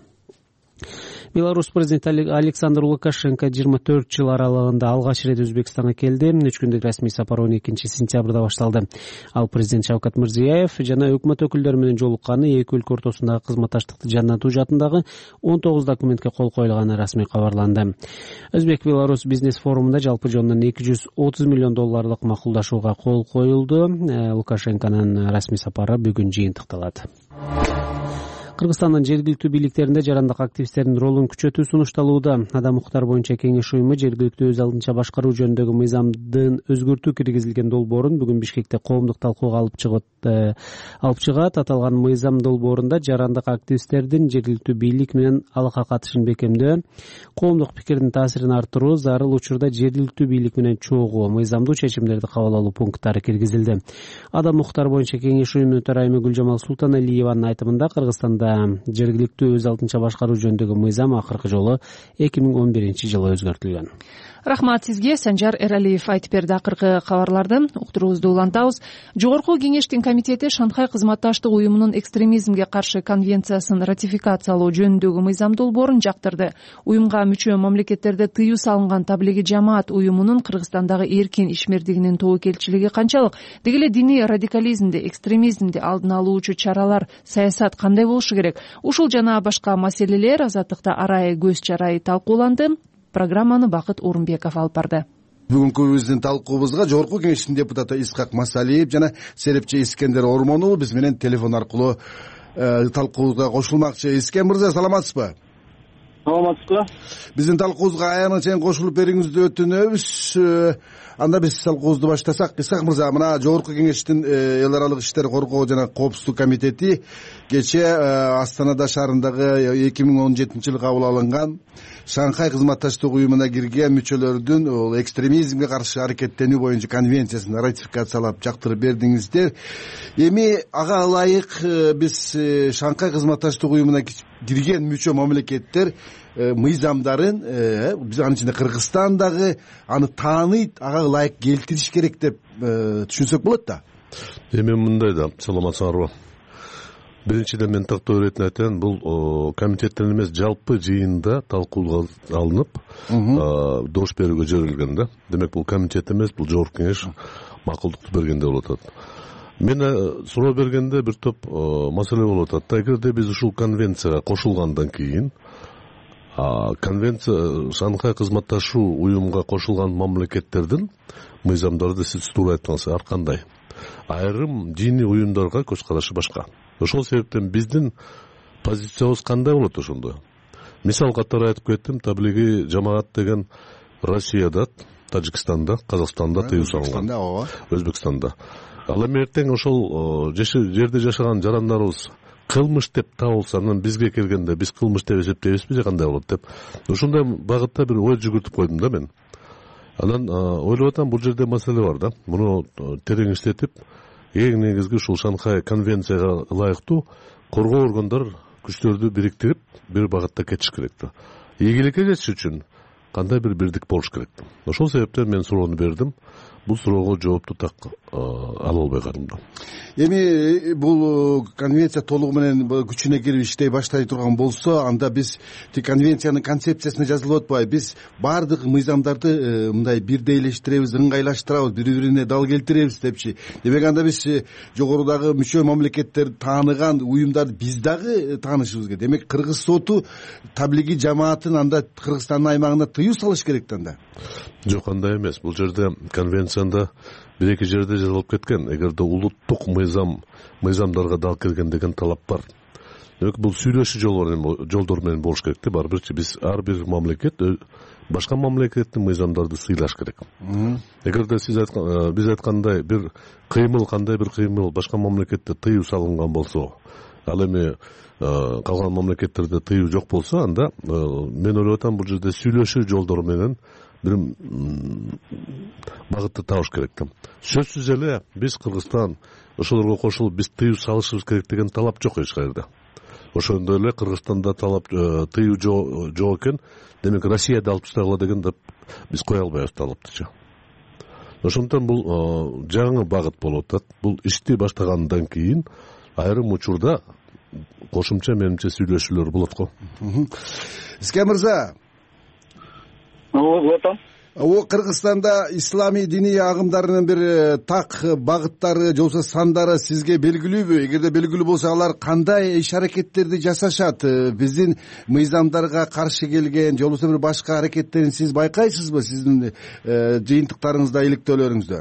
Беларусь президенти Александр Лукашенко жыйырма төрт жыл аралыгында алгач ирет Өзбекстанга келди. үч күндүк расмий сапар он экинчи сентябрда башталды. Ал президент Шавкат Мирзиёев жана өкмөт өкүлдөрү менен жолукканы, эки өлкө ортосундагы кызматташтыкты жандантуу жаатындагы он тогуз документке кол коюлганы расмий кабарланды. Өзбек-Беларусь бизнес форумунда жалпы жонунан эки жүз отуз миллион долларлык макулдашууга кол коюлду. Лукашенконун расмий сапары бүгүн жыйынтыкталат. Кыргызстандын жергиликтүү бийликтеринде жарандык активисттердин ролун күчөтүү сунушталууда. Адам укуктар боюнча кеңеш уюму жергиликтүү өз алдынча башкаруу жөнүндөгү мыйзамдын өзгөртүү киргизилген долбоорун бүгүн Бишкекте коомдук талкууга алып чыгат. Алып чыгат. Аталган мыйзам долбоорунда жарандык активисттердин жергиликтүү бийлик менен алака катышын бекемдөө, коомдук пикирдин таасирин арттыруу, зарыл учурда жергиликтүү бийлик менен чогуу, мыйзамдуу чечимдерди кабыл алуу пункттары киргизилди. Адам укуктар боюнча кеңеш уюмунун төрайымы Гүлжамал Султаналиеванын айтымында, Кыргызстанда жергиликтүү өз алдынча башкаруу жөнүндөгү мыйзам акыркы жолу эки миң он биринчи жылы өзгөртүлгөн. Рахмат сизге, Санжар Эралиев. Айтып берди акыркы кабарларды. Уктуруубузду улантабыз. Жогорку кеңештин комитети Шанхай кызматташтык уюмунун экстремизмге каршы конвенциясын ратификациялоо жөнүндөгү мыйзам долбоорун жактырды. Уюмга мүчө мамлекеттерде тыюу салынган таблиги жамаат уюмунун Кыргызстандагы эркин ишмердигинин тобокелчилиги канчалык, деги эле диний радикализмди, экстремизмди алдын алуучу чаралар, саясат кандай болушу керек? Ушул жана башка маселелер Азаттыкта арай көз чарай талкууланды. Программаны Бакыт Орунбеков алып барды. Бүгүнкү биздин талкуубузга жогорку кеңештин депутаты Исхак Масалиев жана Серепчи Искендер Ормон уулу биз менен телефон аркылуу талкуубузга кошулмакчы. Искен мырза, саламатсызбы? Саламатсызбы? Биздин талкуубузга аягына чейин кошулуп бериңизди өтүнөбүз. Анда биз талкуубузду баштасак. Исхак мырза, мына жогорку кеңештин эл аралык иштер коргоо жана коопсуздук комитети кечээ Астанада шаарындагы эки миң он жетинчи жылы кабыл алынган Шанхай кызматташтык уюмуна кирген мүчөлөрдүн ол экстремизмге каршы аракеттенүү боюнча конвенциясын ратификациялап жактырып бердиңиздер. Эми ага ылайык биз Шанхай кызматташтык уюмуна кирген мүчө мамлекеттер мыйзамдарын биз анын ичинде Кыргызстан дагы аны тааныйт, ага ылайык келтириш керек деп түшүнсөк болот да. Эми мындай да, саламатсыңарбы? Биринчиден мен тактоо иретин айтайын, бул комитеттен эмес, жалпы жыйында талкууга алынып, добуш берүүгө жиберилген да. Демек бул комитет эмес, бул жогорку кеңеш макулдукту бергенде болуп атат. Мен суроо бергенде бир топ маселе болуп атат. Эгерде биз ушул конвенцияга кошулгандан кийин, конвенция Шанхай кызматташуу уюмга кошулган мамлекеттердин мыйзамдарды сиз туура айттыңыз, ар кандай. Айрым диний уюмдарга көз карашы башка. Ошол себептен биздин позициябыз кандай болот ошондо? Мисал катары айтып кеттим, таблиги жамаат деген Россияда, Тажикстанда, Казакстанда тыюу салынган, Өзбекстанда. Ал эми эртең ошол жерде жашаган жарандарыбыз кылмыш деп табылса, анан бизге келгенде биз кылмыш деп эсептейбизби же кандай болот деп. Ошондой багытта бир ой жүгүртүп койдум да мен. Анан ойлоп атам, бул жерде маселе бар да. Муну терең иштетип, эң негизги ушул Шанхай конвенцияга ылайыктуу коргоо органдар күчтөрдү бириктирип, бир багытта кетиш керек да. Ийгиликке жетиш үчүн кандай бир бирдик болуш керек да. Ошол себептен мен суроону бердим. Бул суроого жоопту так ала албай калдым да. Эми бул конвенция толугу менен күчүнө кирип иштей баштай турган болсо, анда биз тик конвенциянын концепциясына жазылып атпайбы, биз баардык мыйзамдарды мындай бирдейлештиребиз, ыңгайлаштырабыз, бири-бирине дал келтиребиз депчи. Демек анда биз жогорудагы мүчө мамлекеттер тааныган уюмдарды биз дагы таанышыбыз керек. Демек Кыргыз соту таблиги жамаатын анда Кыргызстандын аймагына тыюу салыш керек да анда. Жок, андай эмес. Бул жерде конвенцияда бир-эки жерде жазылып кеткен. Эгерде улуттук мыйзам, мыйзамдарга дал келген деген талап бар. Демек бул сүйлөшүү жолдор менен болуш керек да. Барбирчи биз ар бир мамлекет башка мамлекеттин мыйзамдарды сыйлаш керек. Эгерде сиз айткан, биз айткандай бир кыймыл, кандай бир кыймыл башка мамлекетте тыюу салынган болсо, ал эми калган мамлекеттерде тыюу жок болсо, анда мен ойлоп атам, бул жерде сүйлөшүү жолдору менен бир багытты табыш керек да. Сөзсүз эле биз Кыргызстан ошолорго кошулуп биз тыюу салышыбыз керек деген талап жок эч кайерде. Ошондой эле Кыргызстанда талап тыюу жок экен, демек Россияда алып таштагыла деген деп биз кое албайбыз талаптычы. Ошондон бул жаңы багыт болуп атат. Бул ишти баштагандан кийин айрым учурда кошумча менимче сүйлөшүүлөр болот го. Искем мырза, О, Кыргызстанда ислами диний агымдарынын бир так багыттары же болбосо сандары сизге белгилүүбү? Эгерде белгилүү болсо, алар кандай иш аракеттерди жасашат? Биздин мыйзамдарга каршы келген же болбосо бир башка аракеттерин сиз байкайсызбы сиздин жыйынтыктарыңызда, иликтөөлөрүңүздө?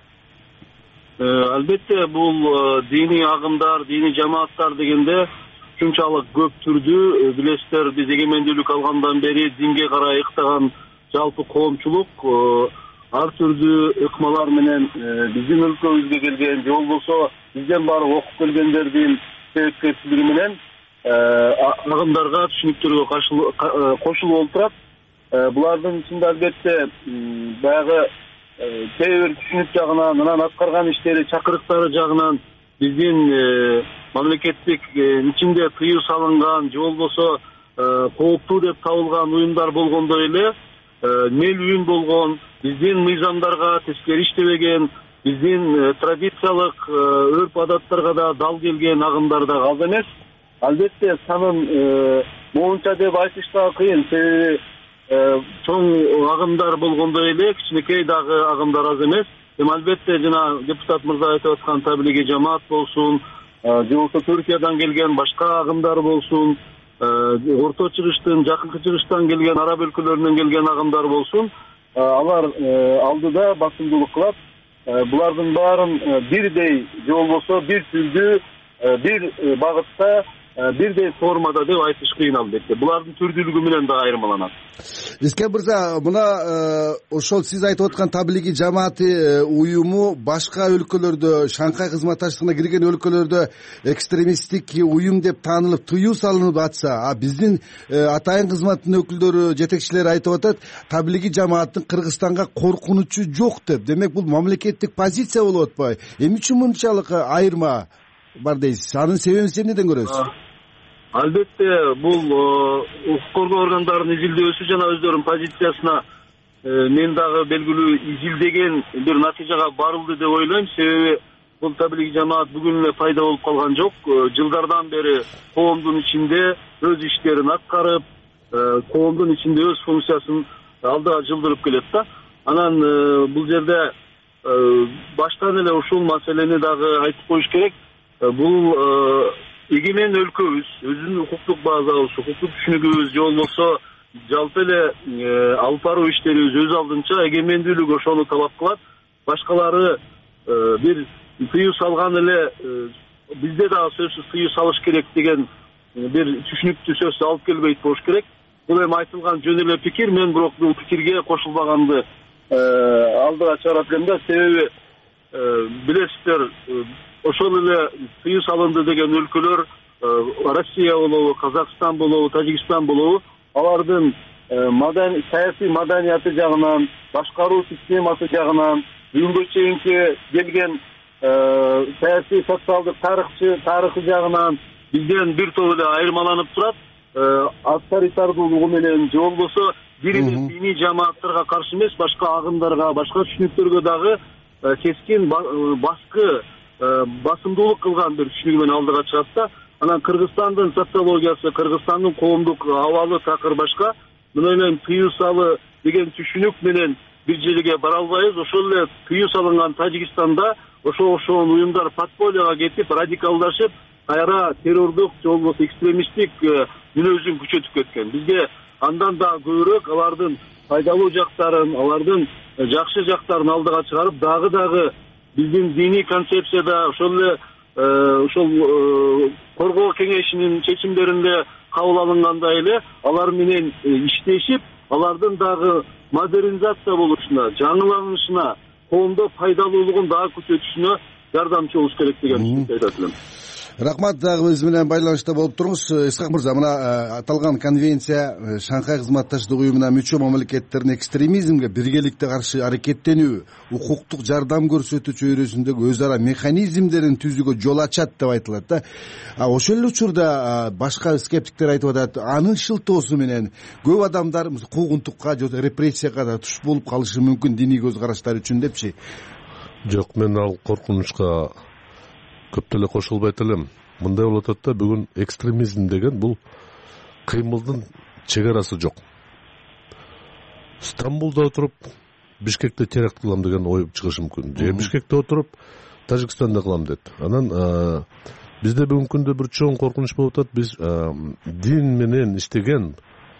Албетте, бул диний агымдар, диний жамааттар дегенде ушунчалык көп түрдүү. Билесиздер, биз эгемендүүлүк алгандан бери динге карай ыктаган жалпы коомчулук ар түрдүү ыкмалар менен биздин өлкөбүзгө келген, же болбосо бизден барып окуп келгендердин себепкерчилиги менен агымдарга, түшүнүктөргө кошулуп олтурат. Булардын ичинде албетте баягы кээ бир түшүнүк жагынан, анан аткарган иштери, чакырыктары жагынан биздин мамлекеттик ичинде тыюу салынган же болбосо кооптуу деп табылган уюмдар болгондой эле мел үйүн болгон, биздин мыйзамдарга тескери иштебеген, биздин традициялык өрп адаттарга да дал келген агымдар да аз эмес. Албетте санын моунча деп айтыш да кыйын, себеби чоң агымдар болгондой эле кичинекей дагы агымдар аз эмес. Эми албетте жана депутат мырза айтып аткан таблиги жамаат болсун, же болбосо Түркиядан келген башка агымдар болсун, орто чыгыштын, жакынкы чыгыштан келген, араб өлкөлөрүнөн келген агымдар болсун, алар алдыда басымдуулук кылат. Булардын баарын бирдей же болбосо бир түрдүү, бир багытта бирдей формада деп айтыш кыйын албетте. Булардын түрдүүлүгү менен да айырмаланат. Искем мырза, мына ошол сиз айтып аткан таблиги жамааты уюму башка өлкөлөрдө, Шанхай кызматташтыгына кирген өлкөлөрдө экстремисттик уюм деп таанылып, тыюу салынып атса, а биздин атайын кызматтын өкүлдөрү, жетекчилери айтып атат, таблиги жамааттын Кыргызстанга коркунучу жок деп. Демек бул мамлекеттик позиция болуп атпайбы? Эмне үчүн мынчалык айырма бар дейсиз? Анын себебин сиз эмнеден көрөсүз? Албетте, бул укук коргоо органдарынын изилдөөсү жана өздөрүнүн позициясына мен дагы белгилүү изилдеген бир натыйжага барылды деп ойлойм. Себеби бул таблиги жамаат бүгүн эле пайда болуп калган жок. Жылдардан бери коомдун ичинде өз иштерин аткарып, коомдун ичинде өз функциясын алдыга жылдырып келет да. Анан бул жерде баштан эле ушул маселени дагы айтып коюш керек. Бул эгемен өлкөбүз, өзүнүн укуктук базабыз, укуктук түшүнүгүбүз же болбосо жалпы эле алып баруу иштерибиз өз алдынча эгемендүүлүк ошону талап кылат. Башкалары бир тыюу салган эле бизде дагы сөзсүз тыюу салыш керек деген бир түшүнүктүү сөз алып келбейт болуш керек. Бул эми айтылган жөн эле пикир, мен бирок бул пикирге кошулбаганды алдыга чыгарат элем да. Себеби билесиздер, ошол эле тыюу салынды деген өлкөлөр Россия болобу, Казакстан болобу, Тажикстан болобу, алардын саясий маданияты жагынан, башкаруу системасы жагынан, бүгүнкү чейинки келген саясий социалдык тарыхчы тарыхы жагынан бизден бир топ эле айырмаланып турат. Авторитардуулугу менен же болбосо бирибир диний жамааттарга каршы эмес, башка агымдарга, башка түшүнүктөргө дагы кескин баскы басымдуулук кылган бир түшүнүгү менен алдыга чыгат да. Анан Кыргызстандын социологиясы, Кыргызстандын коомдук абалы такыр башка. Мен ойлойм, тыюу салы деген түшүнүк менен бир жерге бара албайбыз. Ошол эле тыюу салынган Тажикстанда ошол ошол уюмдар подпольяга кетип, радикалдашып, кайра террордук же болбосо экстремисттик мүнөзүн күчөтүп кеткен. Бизге андан да көбүрөөк алардын пайдалуу жактарын, алардын жакшы жактарын алдыга чыгарып, дагы дагы биздин диний концепцияда ошол эле ошол коргоо кеңешинин чечимдеринде кабыл алынгандай эле алар менен иштешип, алардын дагы модернизация болушуна, жаңыланышына, коомдо пайдалуулугун дагы күчөтүшүнө жардамчы болуш керек деген үчүн айтат элем. Рахмат, дагы биз менен байланышта болуп туруңуз. Исхак мырза, мына аталган конвенция Шанхай кызматташтык уюмуна мүчө мамлекеттердин экстремизмге биргеликте каршы аракеттенүү, укуктук жардам көрсөтүү чөйрөсүндөгү өз ара механизмдерин түзүүгө жол ачат деп айтылат да. Ошол эле учурда башка скептиктер айтып атат, анын шылтоосу менен көп адамдар куугунтукка же репрессияга да туш болуп калышы мүмкүн диний көз караштары үчүн депчи. Жок, мен ал коркунучка көп деле кошулбайт элем. Мындай болуп атат да, бүгүн экстремизм деген бул кыймылдын чек арасы жок. Стамбулда отуруп Бишкекте теракт кылам деген ой чыгышы мүмкүн. Же Бишкекте отуруп Тажикстанда кылам дейт. Анан бизде бүгүнкү күндө бир чоң коркунуч болуп атат. Биз дин менен иштеген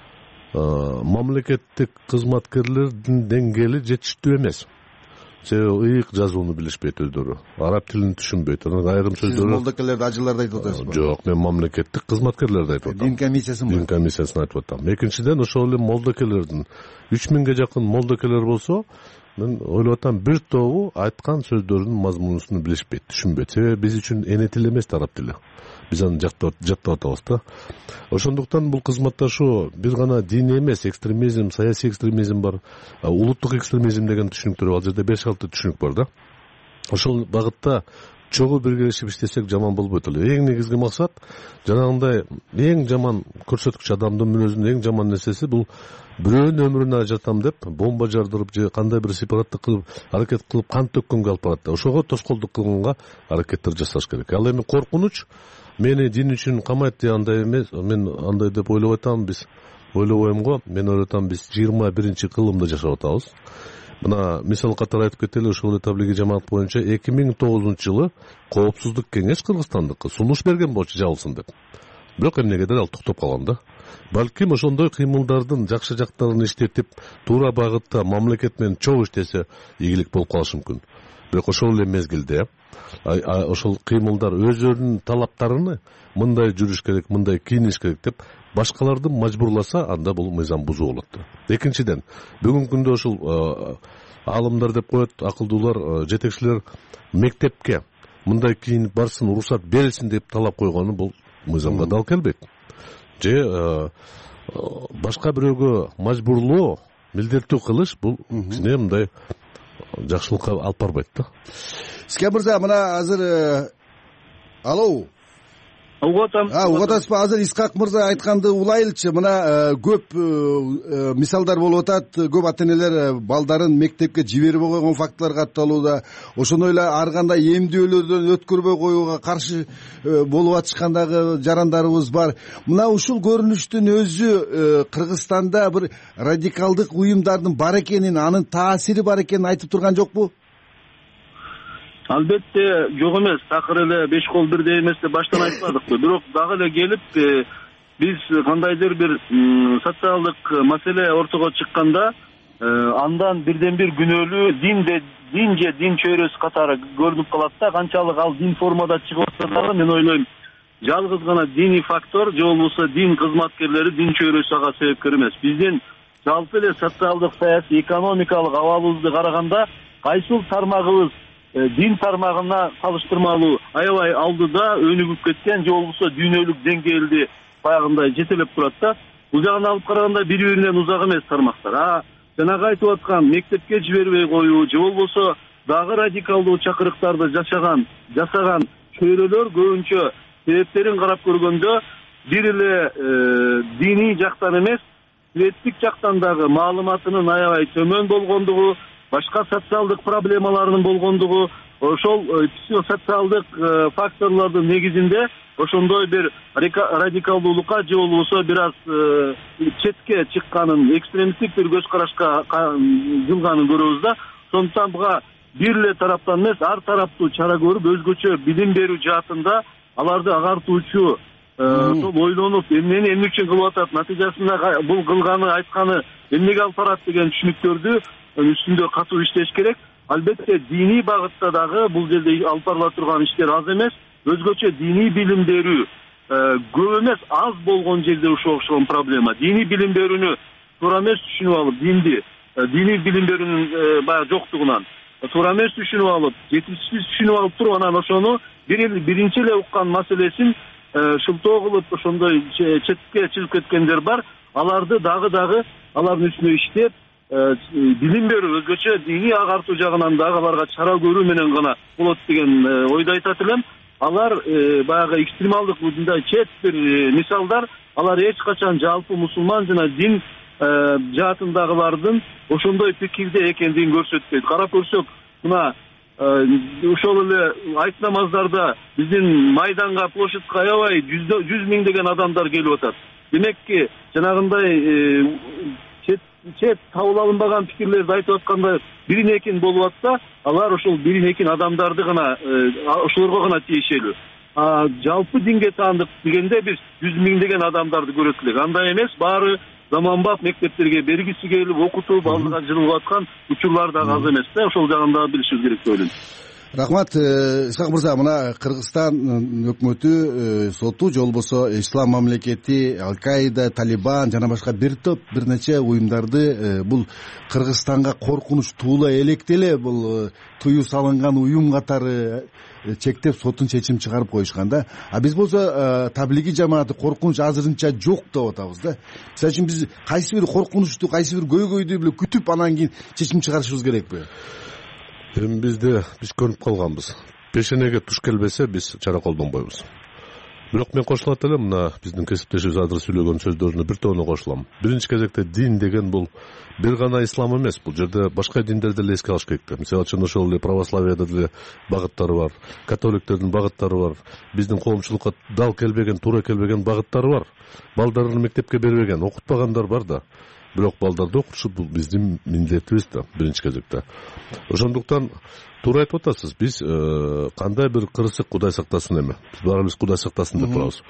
мамлекеттик кызматкерлердин деңгээли жетиштүү эмес. Себеби ыйык жазууну билишпейт өздөрү, араб тилин түшүнбөйт. Анан айрым сөздөрү. Сиз молдокелерди, ажыларды айтып атасызбы? Жок, мен мамлекеттик кызматкерлерди айтып атам. Дин комиссиясын Дин комиссиясын айтып атам. Экинчиден, ошол эле молдокелердин үч миңге жакын молдокелер болсо, мен ойлоп атам, бир тобу айткан сөздөрүнүн мазмунусун билишпейт, түшүнбөйт. Себеби биз үчүн эне тил эмес араб тили. Биз аны жаттап атабыз да. Ошондуктан бул кызматташуу бир гана диний эмес, экстремизм, саясий экстремизм бар, улуттук экстремизм деген түшүнүктөр, ал жерде беш алты түшүнүк бар да. Ошол багытта чогуу биргелешип иштесек жаман болбойт эле. Эң негизги максат жанагындай эң жаман көрсөткүч, адамдын мүнөзүнүн эң жаман нерсеси бул бирөөнүн өмүрүн ажатам деп бомба жардырып же кандай бир сепараттык кылып аракет кылып кан төккөнгө алып барат да. Ошого тоскоолдук кылганга аракеттер жасаш керек. Ал эми коркунуч мени дин үчүн камайт андай эмес, мен андай деп ойлоп атам. Биз ойлобойм го, мен ойлоп атам, биз жыйырма биринчи кылымда жашап атабыз. Мына мисал катары айтып кетели, ошол эле таблиги жамаат боюнча эки миң тогузунчу жылы Коопсуздук кеңеш Кыргызстандыкы сунуш берген болчу жабылсын деп. Бирок эмнегедир ал токтоп калган да. Балким ошондой кыймылдардын жакшы жактарын иштетип, туура багытта мамлекет менен чогуу иштесе, ийгилик болуп калышы мүмкүн. бирок ошол эле мезгилде ошол кыймылдар өздөрүнүн талаптарыны мындай жүрүш керек, мындай кийиниш керек деп башкаларды мажбурласа, анда бул мыйзам бузуу болот. Экинчиден, бүгүнкү күндө ушул аалымдар деп коет, акылдуулар, жетекчилер мектепке мындай кийинип барсын, уруксат берилсин деп талап койгону бул мыйзамга дал келбейт. Же башка бирөөгө мажбурлоо, милдеттүү кылыш бул кичине мындай жакшылыкка алып барбайт да. Искем мырза, мына азыр алло. Угуп атам. А, угуп атасызбы? Азыр Искак мырза айтканды улайлычы. Мына көп мисалдар болуп атат. Көп ата-энелер балдарын мектепке жибербей койгон фактылар катталууда. Ошондой эле ар кандай эмдөөлөрдөн өткөрбөй коюуга каршы болуп атышкандагы жарандарыбыз бар. Мына ушул көрүнүштүн өзү Кыргызстанда бир радикалдык уюмдардын бар экенин, анын таасири бар экенин айтып турган жокпу? Албетте жок эмес, такыр эле беш кол бирдей эмес деп баштан айтпадыкпы. Бирок дагы эле келип биз кандайдыр бир социалдык маселе ортого чыкканда андан бирден бир күнөөлүү дин дин же дин чөйрөсү катары көрүнүп калат да. Канчалык ал дин формада чыгып атса дагы мен ойлойм, жалгыз гана диний фактор же болбосо дин кызматкерлери, дин чөйрөсү ага себепкер эмес. Биздин жалпы эле социалдык, саясий, экономикалык абалыбызды караганда кайсыл тармагыбыз дин тармагына салыштырмалуу аябай алдыда өнүгүп кеткен же болбосо дүйнөлүк деңгээлди баягындай жетелеп турат да. Бул жагын алып караганда бири-биринен узак эмес тармактар. А жанагы айтып аткан мектепке жибербей коюу же болбосо дагы радикалдуу чакырыктарды жашаган жасаган чөйрөлөр көбүнчө себептерин карап көргөндө бир эле диний жактан эмес, светтик жактан дагы маалыматынын аябай төмөн болгондугу, башка социалдык проблемаларынын болгондугу, ошол психосоциалдык факторлордун негизинде ошондой бир радикалдуулукка же болбосо бир аз четке чыкканын, экстремисттик бир көз карашка жылганын көрөбүз да. Сондуктан буга бир эле тараптан эмес, ар тараптуу чара көрүп, өзгөчө билим берүү жаатында аларды агартуучу, ошол ойлонуп, эмнени эмне үчүн кылып атат, натыйжасында бул кылганы, айтканы эмнеге алып барат деген түшүнүктөрдү үстүндө катуу иштеш керек. Албетте диний багытта дагы бул жерде алып барыла турган иштер аз эмес. Өзгөчө диний билим берүү көп эмес, аз болгон жерде ушул окшогон проблема. Диний билим берүүнү туура эмес түшүнүп алып, динди, диний билим берүүнүн баягы жоктугунан туура эмес түшүнүп алып, жетишсиз түшүнүп алып туруп, анан ошону биринчи эле уккан маселесин шылтоо кылып ошондой четке чыгып кеткендер бар. Аларды дагы дагы алардын үстүнө иштеп, билим берүү, өзгөчө диний агартуу жагынан дагы аларга чара көрүү менен гана болот деген ойду айтат элем. Алар баягы экстремалдык мындай чет бир мисалдар, алар эч качан жалпы мусулман жана дин жаатындагылардын ошондой пикирде экендигин көрсөтпөйт. Карап көрсөк, мына ошол эле айт намаздарда биздин майданга, площадька аябай жүз миңдеген адамдар келип атат. Демекки жанагындай чет табыл алынбаган пикирлерди айтып атканда бирин экин болуп атса, алар ошол бирин экин адамдарды гана, ошолорго гана тиешелүү. Жалпы динге таандык дегенде биз жүз миңдеген адамдарды көрөт элек. Андай эмес, баары заманбап мектептерге бергиси келип, окутуп, алдыга жылып аткан учурлар да аз эмес да. Ошол жагын да билишибиз керек деп ойлойм. Рахмат, Исхак мырза. Мына Кыргызстан өкмөтү, соту же болбосо ислам мамлекети, Ал-Каида, Талибан жана башка бир топ бир нече уюмдарды бул Кыргызстанга коркунуч туула электеле бул тыюу салынган уюм катары чектеп соттун чечим чыгарып коюшкан да. А биз болсо таблиги жамааты коркунуч азырынча жок деп атабыз да. Мисалы үчүн биз кайсы бир коркунучту, кайсы бир көйгөйдү биле күтүп анан кийин чечим чыгарышыбыз керекпи? Эми бизде биз көрүнүп калганбыз. Пешенеге туш келбесе биз чара колдонбойбуз. Бирок мен кошулат элем, мына биздин кесиптешибиз азыр сүйлөгөн сөздөрүнө бир тоону кошулам. Биринчи кезекте дин деген бул бир гана ислам эмес, бул жерде башка диндерди деле эске алыш керек да. Мисалы үчүн ошол эле православияда деле багыттары бар, католиктердин багыттары бар, биздин коомчулукка дал келбеген, туура келбеген багыттары бар. Балдарын мектепке бербеген, окутпагандар бар да. бирок балдарды окутуш бул биздин милдетибиз да биринчи кезекте. Ошондуктан туура айтып атасыз, биз кандай бир кырсык Кудай сактасын эми, биз баарыбыз Кудай сактасын деп турабыз.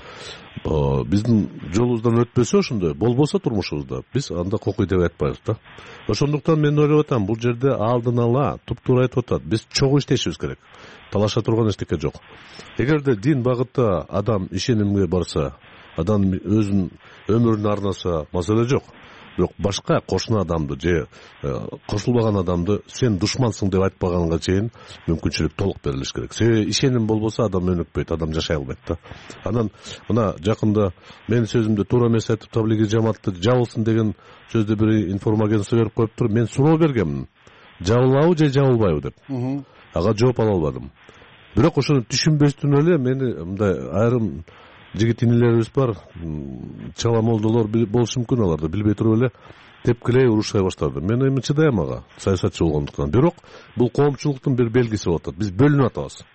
Биздин жолубуздан өтпөсө, ошондой болбосо турмушубузда, биз анда кокуй деп айтпайбыз да. Ошондуктан мен ойлоп атам, бул жерде алдын ала туп-туура айтып атат, биз чогуу иштешибиз керек. Талаша турган эчтеке жок. Эгерде дин багытта адам ишенимге барса, адам өзүнүн өмүрүн арнаса, маселе жок. Бирок башка кошуна адамды же кошулбаган адамды сен душмансың деп айтпаганга чейин мүмкүнчүлүк толук берилиш керек. Себеби ишеним болбосо адам өнүкпөйт, адам жашай албайт да. Анан мына жакында менин сөзүмдө туура эмес айтып, таблиги жамаатты жабылсын деген сөздү бир информагентство берип коюптур. Мен суроо бергеммин. Жабылабы же жабылбайбы деп. Ага жооп ала албадым. Бирок ошону түшүнбөстүн эле мени мындай айрым жигит инилерибиз бар, чала молдолор болушу мүмкүн, аларды билбей туруп эле тепкилей урушай баштады. Мен эми чыдайм ага, саясатчы болгондуктан. Бирок бул коомчулуктун бир белгиси болуп атат. Биз бөлүнүп атабыз.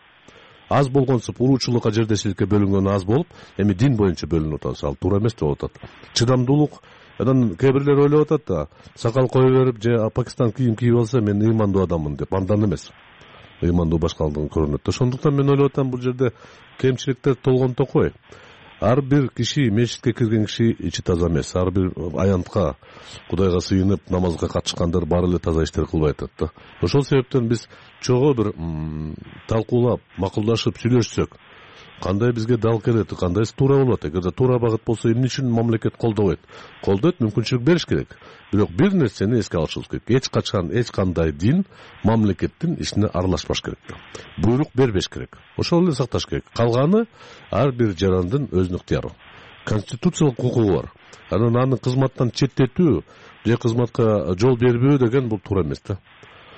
Аз болгонсуп уруучулукка, жердешиликке бөлүнгөн аз болуп, эми дин боюнча бөлүнүп атабыз. Ал туура эмес деп атат. Чыдамдуулук, анан кээ бирлер ойлоп атат да, сакал кое берип же Пакистан кийим кийип алса мен ыймандуу адаммын деп. Андан эмес. Ыймандуу башкалыгын көрүнөт. Ошондуктан мен ойлоп атам, бул жерде кемчиликтер толгон токой. Ар бир киши, мечитке кирген киши ичи таза эмес. Ар бир аянтка, Кудайга сыйынып намазга катышкандар баары эле таза иштер кылбай атат да. Ошол себептен биз чогуу бир талкуулап, макулдашып сүйлөшсөк, кандай бизге дал келет, кандай туура болот. Эгерде туура багыт болсо, эмне үчүн мамлекет колдобойт? Колдойт, мүмкүнчүлүк бериш керек. Бирок бир нерсени эске алышыбыз керек. Эч качан эч кандай дин мамлекеттин ишине аралашпаш керек. Буйрук бербеш керек. Ошол эле сакташ керек. Калганы ар бир жарандын өзүнүн ыктыяры. Конституциялык укугу бар. Анан аны кызматтан четтетүү же кызматка жол бербөө деген бул туура эмес да.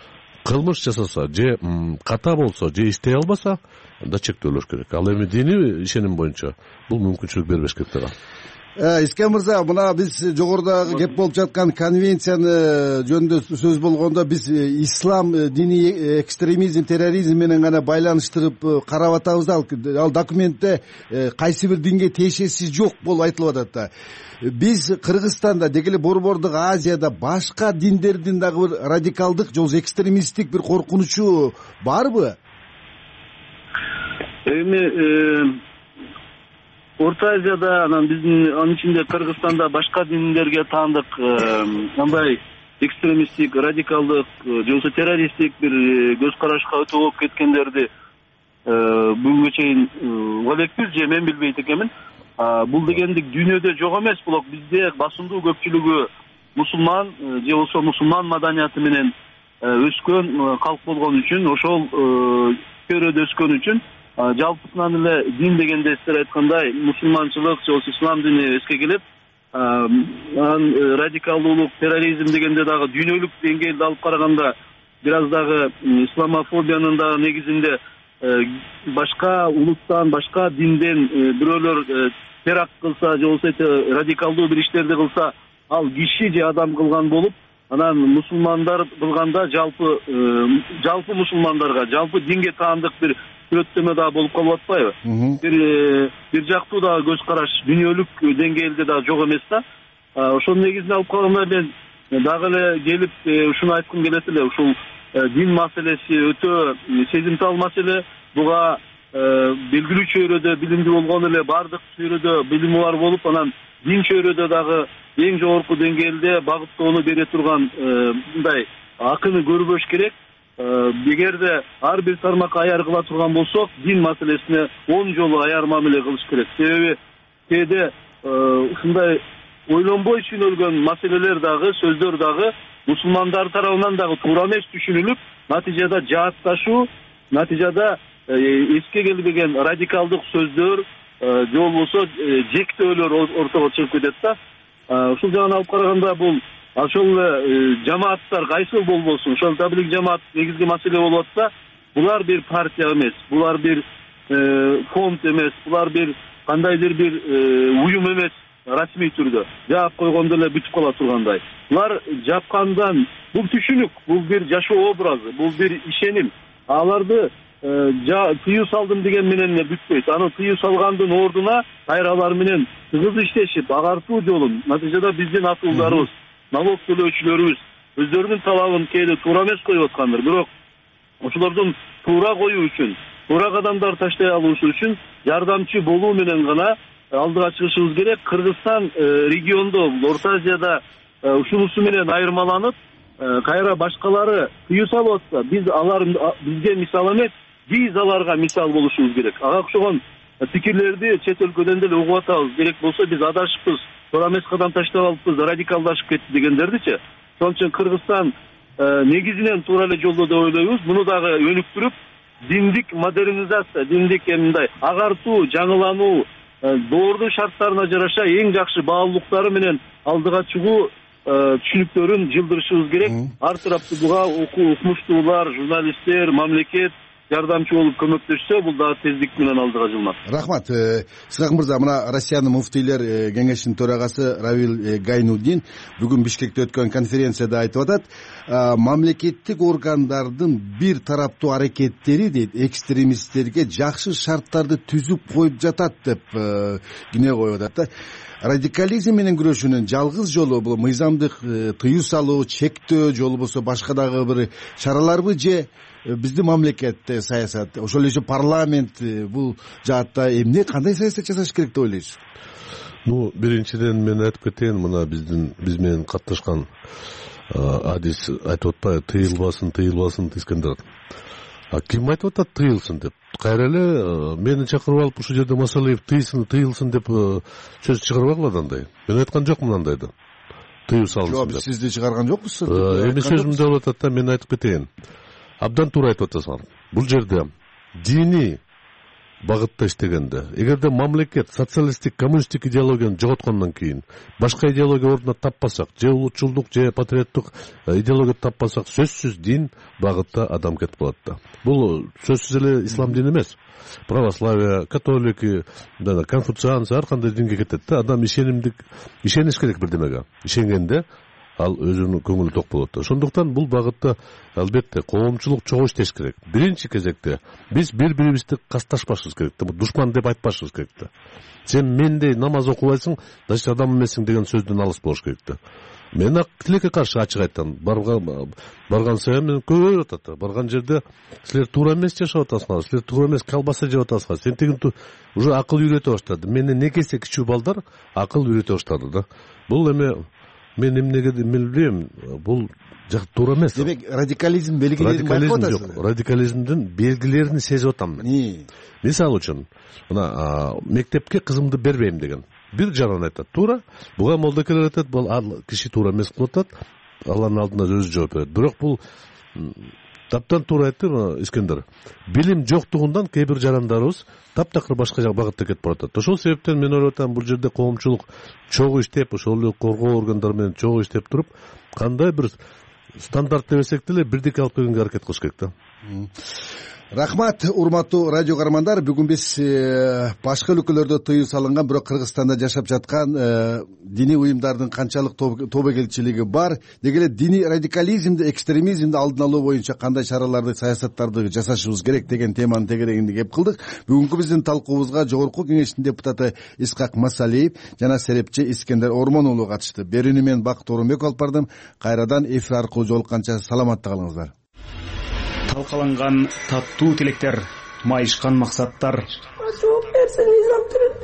Кылмыш жасаса же ката болсо же иштей албаса, анда чектөөлөр керек. Ал эми диний ишеним боюнча бул мүмкүнчүлүк бербеш керек да. Искен мырза, мына биз жогорудагы кеп болуп жаткан конвенцияны жөнүндө сөз болгондо биз ислам диний экстремизм, терроризм менен гана байланыштырып карап атабыз. Ал документте кайсы бир динге тиешеси жок болуп айтылып атат да. Биз Кыргызстанда, деги эле Борбордук Азияда башка диндердин дагы бир радикалдык же экстремисттик бир коркунучу барбы? Эми Орто Азияда, анан биздин анын ичинде Кыргызстанда башка диндерге таандык кандай экстремисттик, радикалдык же болбосо террористтик бир көз карашка өтө болуп кеткендерди бүгүнгө чейин угалекпиз же мен билбейт экенмин. Бул дегендик дүйнөдө жок эмес, бирок бизде басымдуу көпчүлүгү мусулман же болбосо мусулман маданияты менен өскөн калк болгон үчүн, ошол чөйрөдө өскөн үчүн жалпысынан эле дин дегенде сиздер айткандай мусулманчылык же болбосо ислам дини эске келет. Анан радикалдуулук, терроризм дегенде дагы дүйнөлүк деңгээлде алып караганда бир аз дагы исламофобиянын дагы негизинде башка улуттан, башка динден бирөөлөр теракт кылса же болбосо радикалдуу бир иштерди кылса, ал киши же адам кылган болуп, анан мусулмандар кылганда жалпы жалпы мусулмандарга, жалпы динге таандык бир сүрөттөмө дагы болуп калып атпайбы? Бир бир жактуу дагы көз караш дүйнөлүк деңгээлде дагы жок эмес да. Ошонун негизине алып караганда мен дагы эле келип ушуну айткым келет эле. Ушул дин маселеси өтө сезимтал маселе. Буга белгилүү чөйрөдө билимдүү болгон эле баардык чөйрөдө билими бар болуп, анан дин чөйрөдө дагы эң жогорку деңгээлде багыттоону бере турган мындай акыны көрбөш керек. Эгерде ар бир тармакка аяр кыла турган болсок, дин маселесине он жолу аяр мамиле кылыш керек. Себеби кээде ушундай ойлонбой түшүнүлгөн маселелер дагы, сөздөр дагы мусулмандар тарабынан дагы туура эмес түшүнүлүп, натыйжада жаатташуу, натыйжада эске келбеген радикалдык сөздөр же болбосо жектөөлөр ортого чыгып кетет да. Ушул жагын алып караганда бул ошол эле жамааттар кайсыл болбосун, ошол таблик жамаат негизги маселе болуп атса, булар бир партия эмес, булар бир фонд эмес, булар бир кандайдыр бир уюм эмес, расмий түрдө жаап койгондо эле бүтүп кала тургандай. Булар жапкандан, бул түшүнүк, бул бир жашоо образы, бул бир ишеним. Аларды тыюу салдым деген менен эле бүтпөйт. Аны тыюу салгандын ордуна кайралар менен тыгыз иштешип, агартуу жолун, натыйжада биздин атууларыбыз налог төлөөчүлөрүбүз өздөрүнүн талабын кээде туура эмес коюп аткандыр, бирок ошолордун туура коюу үчүн, туура кадамдар таштай алуусу үчүн жардамчы болуу менен гана алдыга чыгышыбыз керек. Кыргызстан региондо, Орто Азияда ушунусу менен айырмаланып, кайра башкалары тыюу салып атса, биз алар бизге мисал эмес, биз аларга мисал болушубуз керек. Ага окшогон пикирлерди чет өлкөдөн деле угуп атабыз. Керек болсо биз адашыппыз, туура эмес кадам таштап алыппыз, радикалдашып кетти дегендердичи. Ошон үчүн Кыргызстан негизинен туура эле жолдо деп ойлойбуз. Муну дагы өнүктүрүп, диндик модернизация, диндик мындай агартуу, жаңылануу, доордун шарттарына жараша эң жакшы баалуулуктары менен алдыга чыгуу түшүнүктөрүн жылдырышыбыз керек. Ар тараптуу буга укмуштуулар, журналисттер, мамлекет жардамчы болуп көмөктөшсө, бул дагы тездик менен алдыга жылмак. Рахмат. Исхак мырза, мына Россиянын муфтийлер кеңешинин төрагасы Равил Гайнуддин бүгүн Бишкекте өткөн конференцияда айтып атат, мамлекеттик органдардын бир тараптуу аракеттери дейт экстремисттерге жакшы шарттарды түзүп коюп жатат деп кине коюп атат да. Радикализм менен күрөшүүнүн жалгыз жолу бул мыйзамдык тыюу салуу, чектөө, же болбосо башка дагы бир чараларбы, же биздин мамлекетте саясат, ошол эле парламент бул жаатта эмне, кандай саясат жасаш керек деп ойлойсуз? Ну, биринчиден мен айтып кетейин, мына биздин биз менен катташкан адис айтып атпайбы, тыйылбасын, тыйылбасын Искендер. А ким айтып атат тыйылсын деп? Кайра эле мени чакырып алып ушул жерде Масалиев тыйылсын, тыйылсын деп сөз чыгарбагыла андай. Мен айткан жокмун андайды. Тыюу салынсын деп. Жок, сизди чыгарган жокпуз. Эми сөзүмдү алып атат да, мен айтып кетейин. Абдан туура айтып атасыңар. Бул жерде диний багытта иштегенде, эгерде мамлекет социалисттик, коммунисттик идеологияны жоготкондон кийин башка идеология ордуна таппасак, же улутчулдук, же патриоттук идеология таппасак, сөзсүз дин багытта адам кетип калат да. Бул сөзсүз эле ислам дини эмес. Православие, католики, конфуцианцы ар кандай динге кетет да. Адам ишенимдик, ишениш керек бирдемеге. Ишенгенде ал өзүнүн көңүлү ток болот. Ошондуктан бул багытта албетте коомчулук чогуу иштеш керек. Биринчи кезекте биз бири-бирибизди касташпашыбыз керек да, душман деп айтпашыбыз керек да. Сен мендей намаз окубайсың, значит адам эмессиң деген сөздөн алыс болуш керек да. Мен ак тилекке каршы ачык айттым. Барган барган сайын мен көбөйүп атат. Барган жерде силер туура эмес жашап атасыңар, силер туура эмес колбаса жеп атасыңар. Сен тигин уже акыл үйрөтө баштады. Мени некесе кичүү балдар акыл үйрөтө баштады да. Бул эме мен эмнеге билбейм, бул жак туура эмес. Демек, радикализм белгилерин байкап атасыз? Радикализмдин белгилерин сезип атам мен. Мисалы үчүн, мына мектепке кызымды бербейм деген бир жаран айтат, туура. Буга молдокелер айтат, бул киши туура эмес кылып атат, Алланын алдында өзү жооп берет. Бирок бул таптан туура айтты Искендер. Билим жоктугундан кээ бир жарандарыбыз таптакыр башка жак багытта кетип баратат. Ошол себептен мен ойлоп атам, бул жерде коомчулук чогуу иштеп, ошол эле коргоо органдары менен чогуу иштеп туруп, кандай бир стандарт дебесек деле бирдикке алып келгенге аракет кылыш керек да. Рахмат, урматтуу радио каармандар. Бүгүн биз башка өлкөлөрдө тыюу салынган, бирок Кыргызстанда жашап жаткан диний уюмдардын канчалык тобокелчилиги бар, деги эле диний радикализмди, экстремизмди алдын алуу боюнча кандай чараларды, саясаттарды жасашыбыз керек деген теманын тегерегинде кеп кылдык. Бүгүнкү биздин талкуубузга Жогорку Кеңештин депутаты Исхак Масалиев жана серепчи Искендер Ормон уулу катышты. Берүүнү мен Бакыт Оронбеков алып бардым. Кайрадан эфир аркылуу жолукканча саламатта калыңыздар. Талкаланган таттуу тилектер, майышкан максаттар. Жооп берсин мыйзам түрүндө.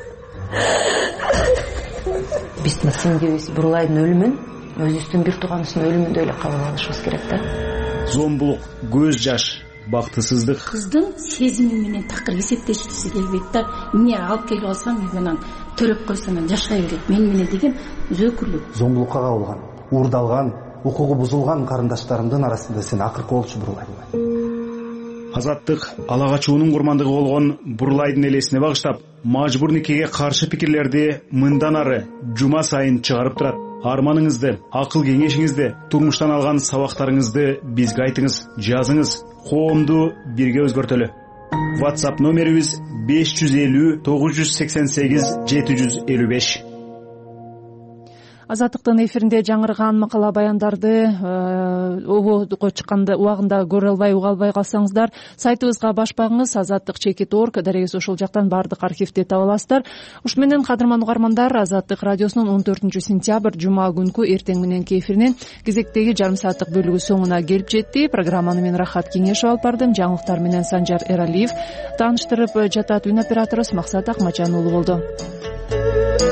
Биздин сиңдибиз Бурлайдын өлүмүн өзүбүздүн бир тууганыбыздын өлүмүндөй эле кабыл алышыбыз керек да. Зомбулук, көз жаш, бактысыздык. Кыздын сезими менен такыр эсептешкиси келбейт да. Эмне алып келип алсам, мен анан төрөп койсом жашай берет. Мен менен деген өзөкүлүк. Зомбулукка кабылган, уурдалган, укугу бузулган карындаштарымдын арасында сен акыркы болчу Бурлай. Азаттык ала качуунун курмандыгы болгон Бурлайдын элесине багыштап, мажбур никеге каршы пикирлерди мындан ары жума сайын чыгарып турат. Арманыңызды, акыл кеңешиңизди, турмуштан алган сабактарыңызды бизге айтыңыз, жазыңыз. Коомду бирге өзгөртөлү. WhatsApp номерибиз беш жүз элүү тогуз жүз сексен сегиз жети жүз элүү беш. Азаттыктын эфиринде жаңырган макала баяндарды ободго чыкканда убагында көрө албай уга албай калсаңыздар, сайтыбызга баш багыңыз азаттык чекит орг, дарегиз ошол жактан баардык архивди таба аласыздар. Ушу менен кадырман угармандар, Азаттык радиосунун он төртүнчү сентябрь жума күнкү эртең мененки эфиринин кезектеги жарым сааттык бөлүгү соңуна келип жетти. Программаны мен Рахат Кеңешов алып бардым. Жаңылыктар менен Санжар Эралиев тааныштырып жатат. Үн оператору Максат Акмачан уулу болду.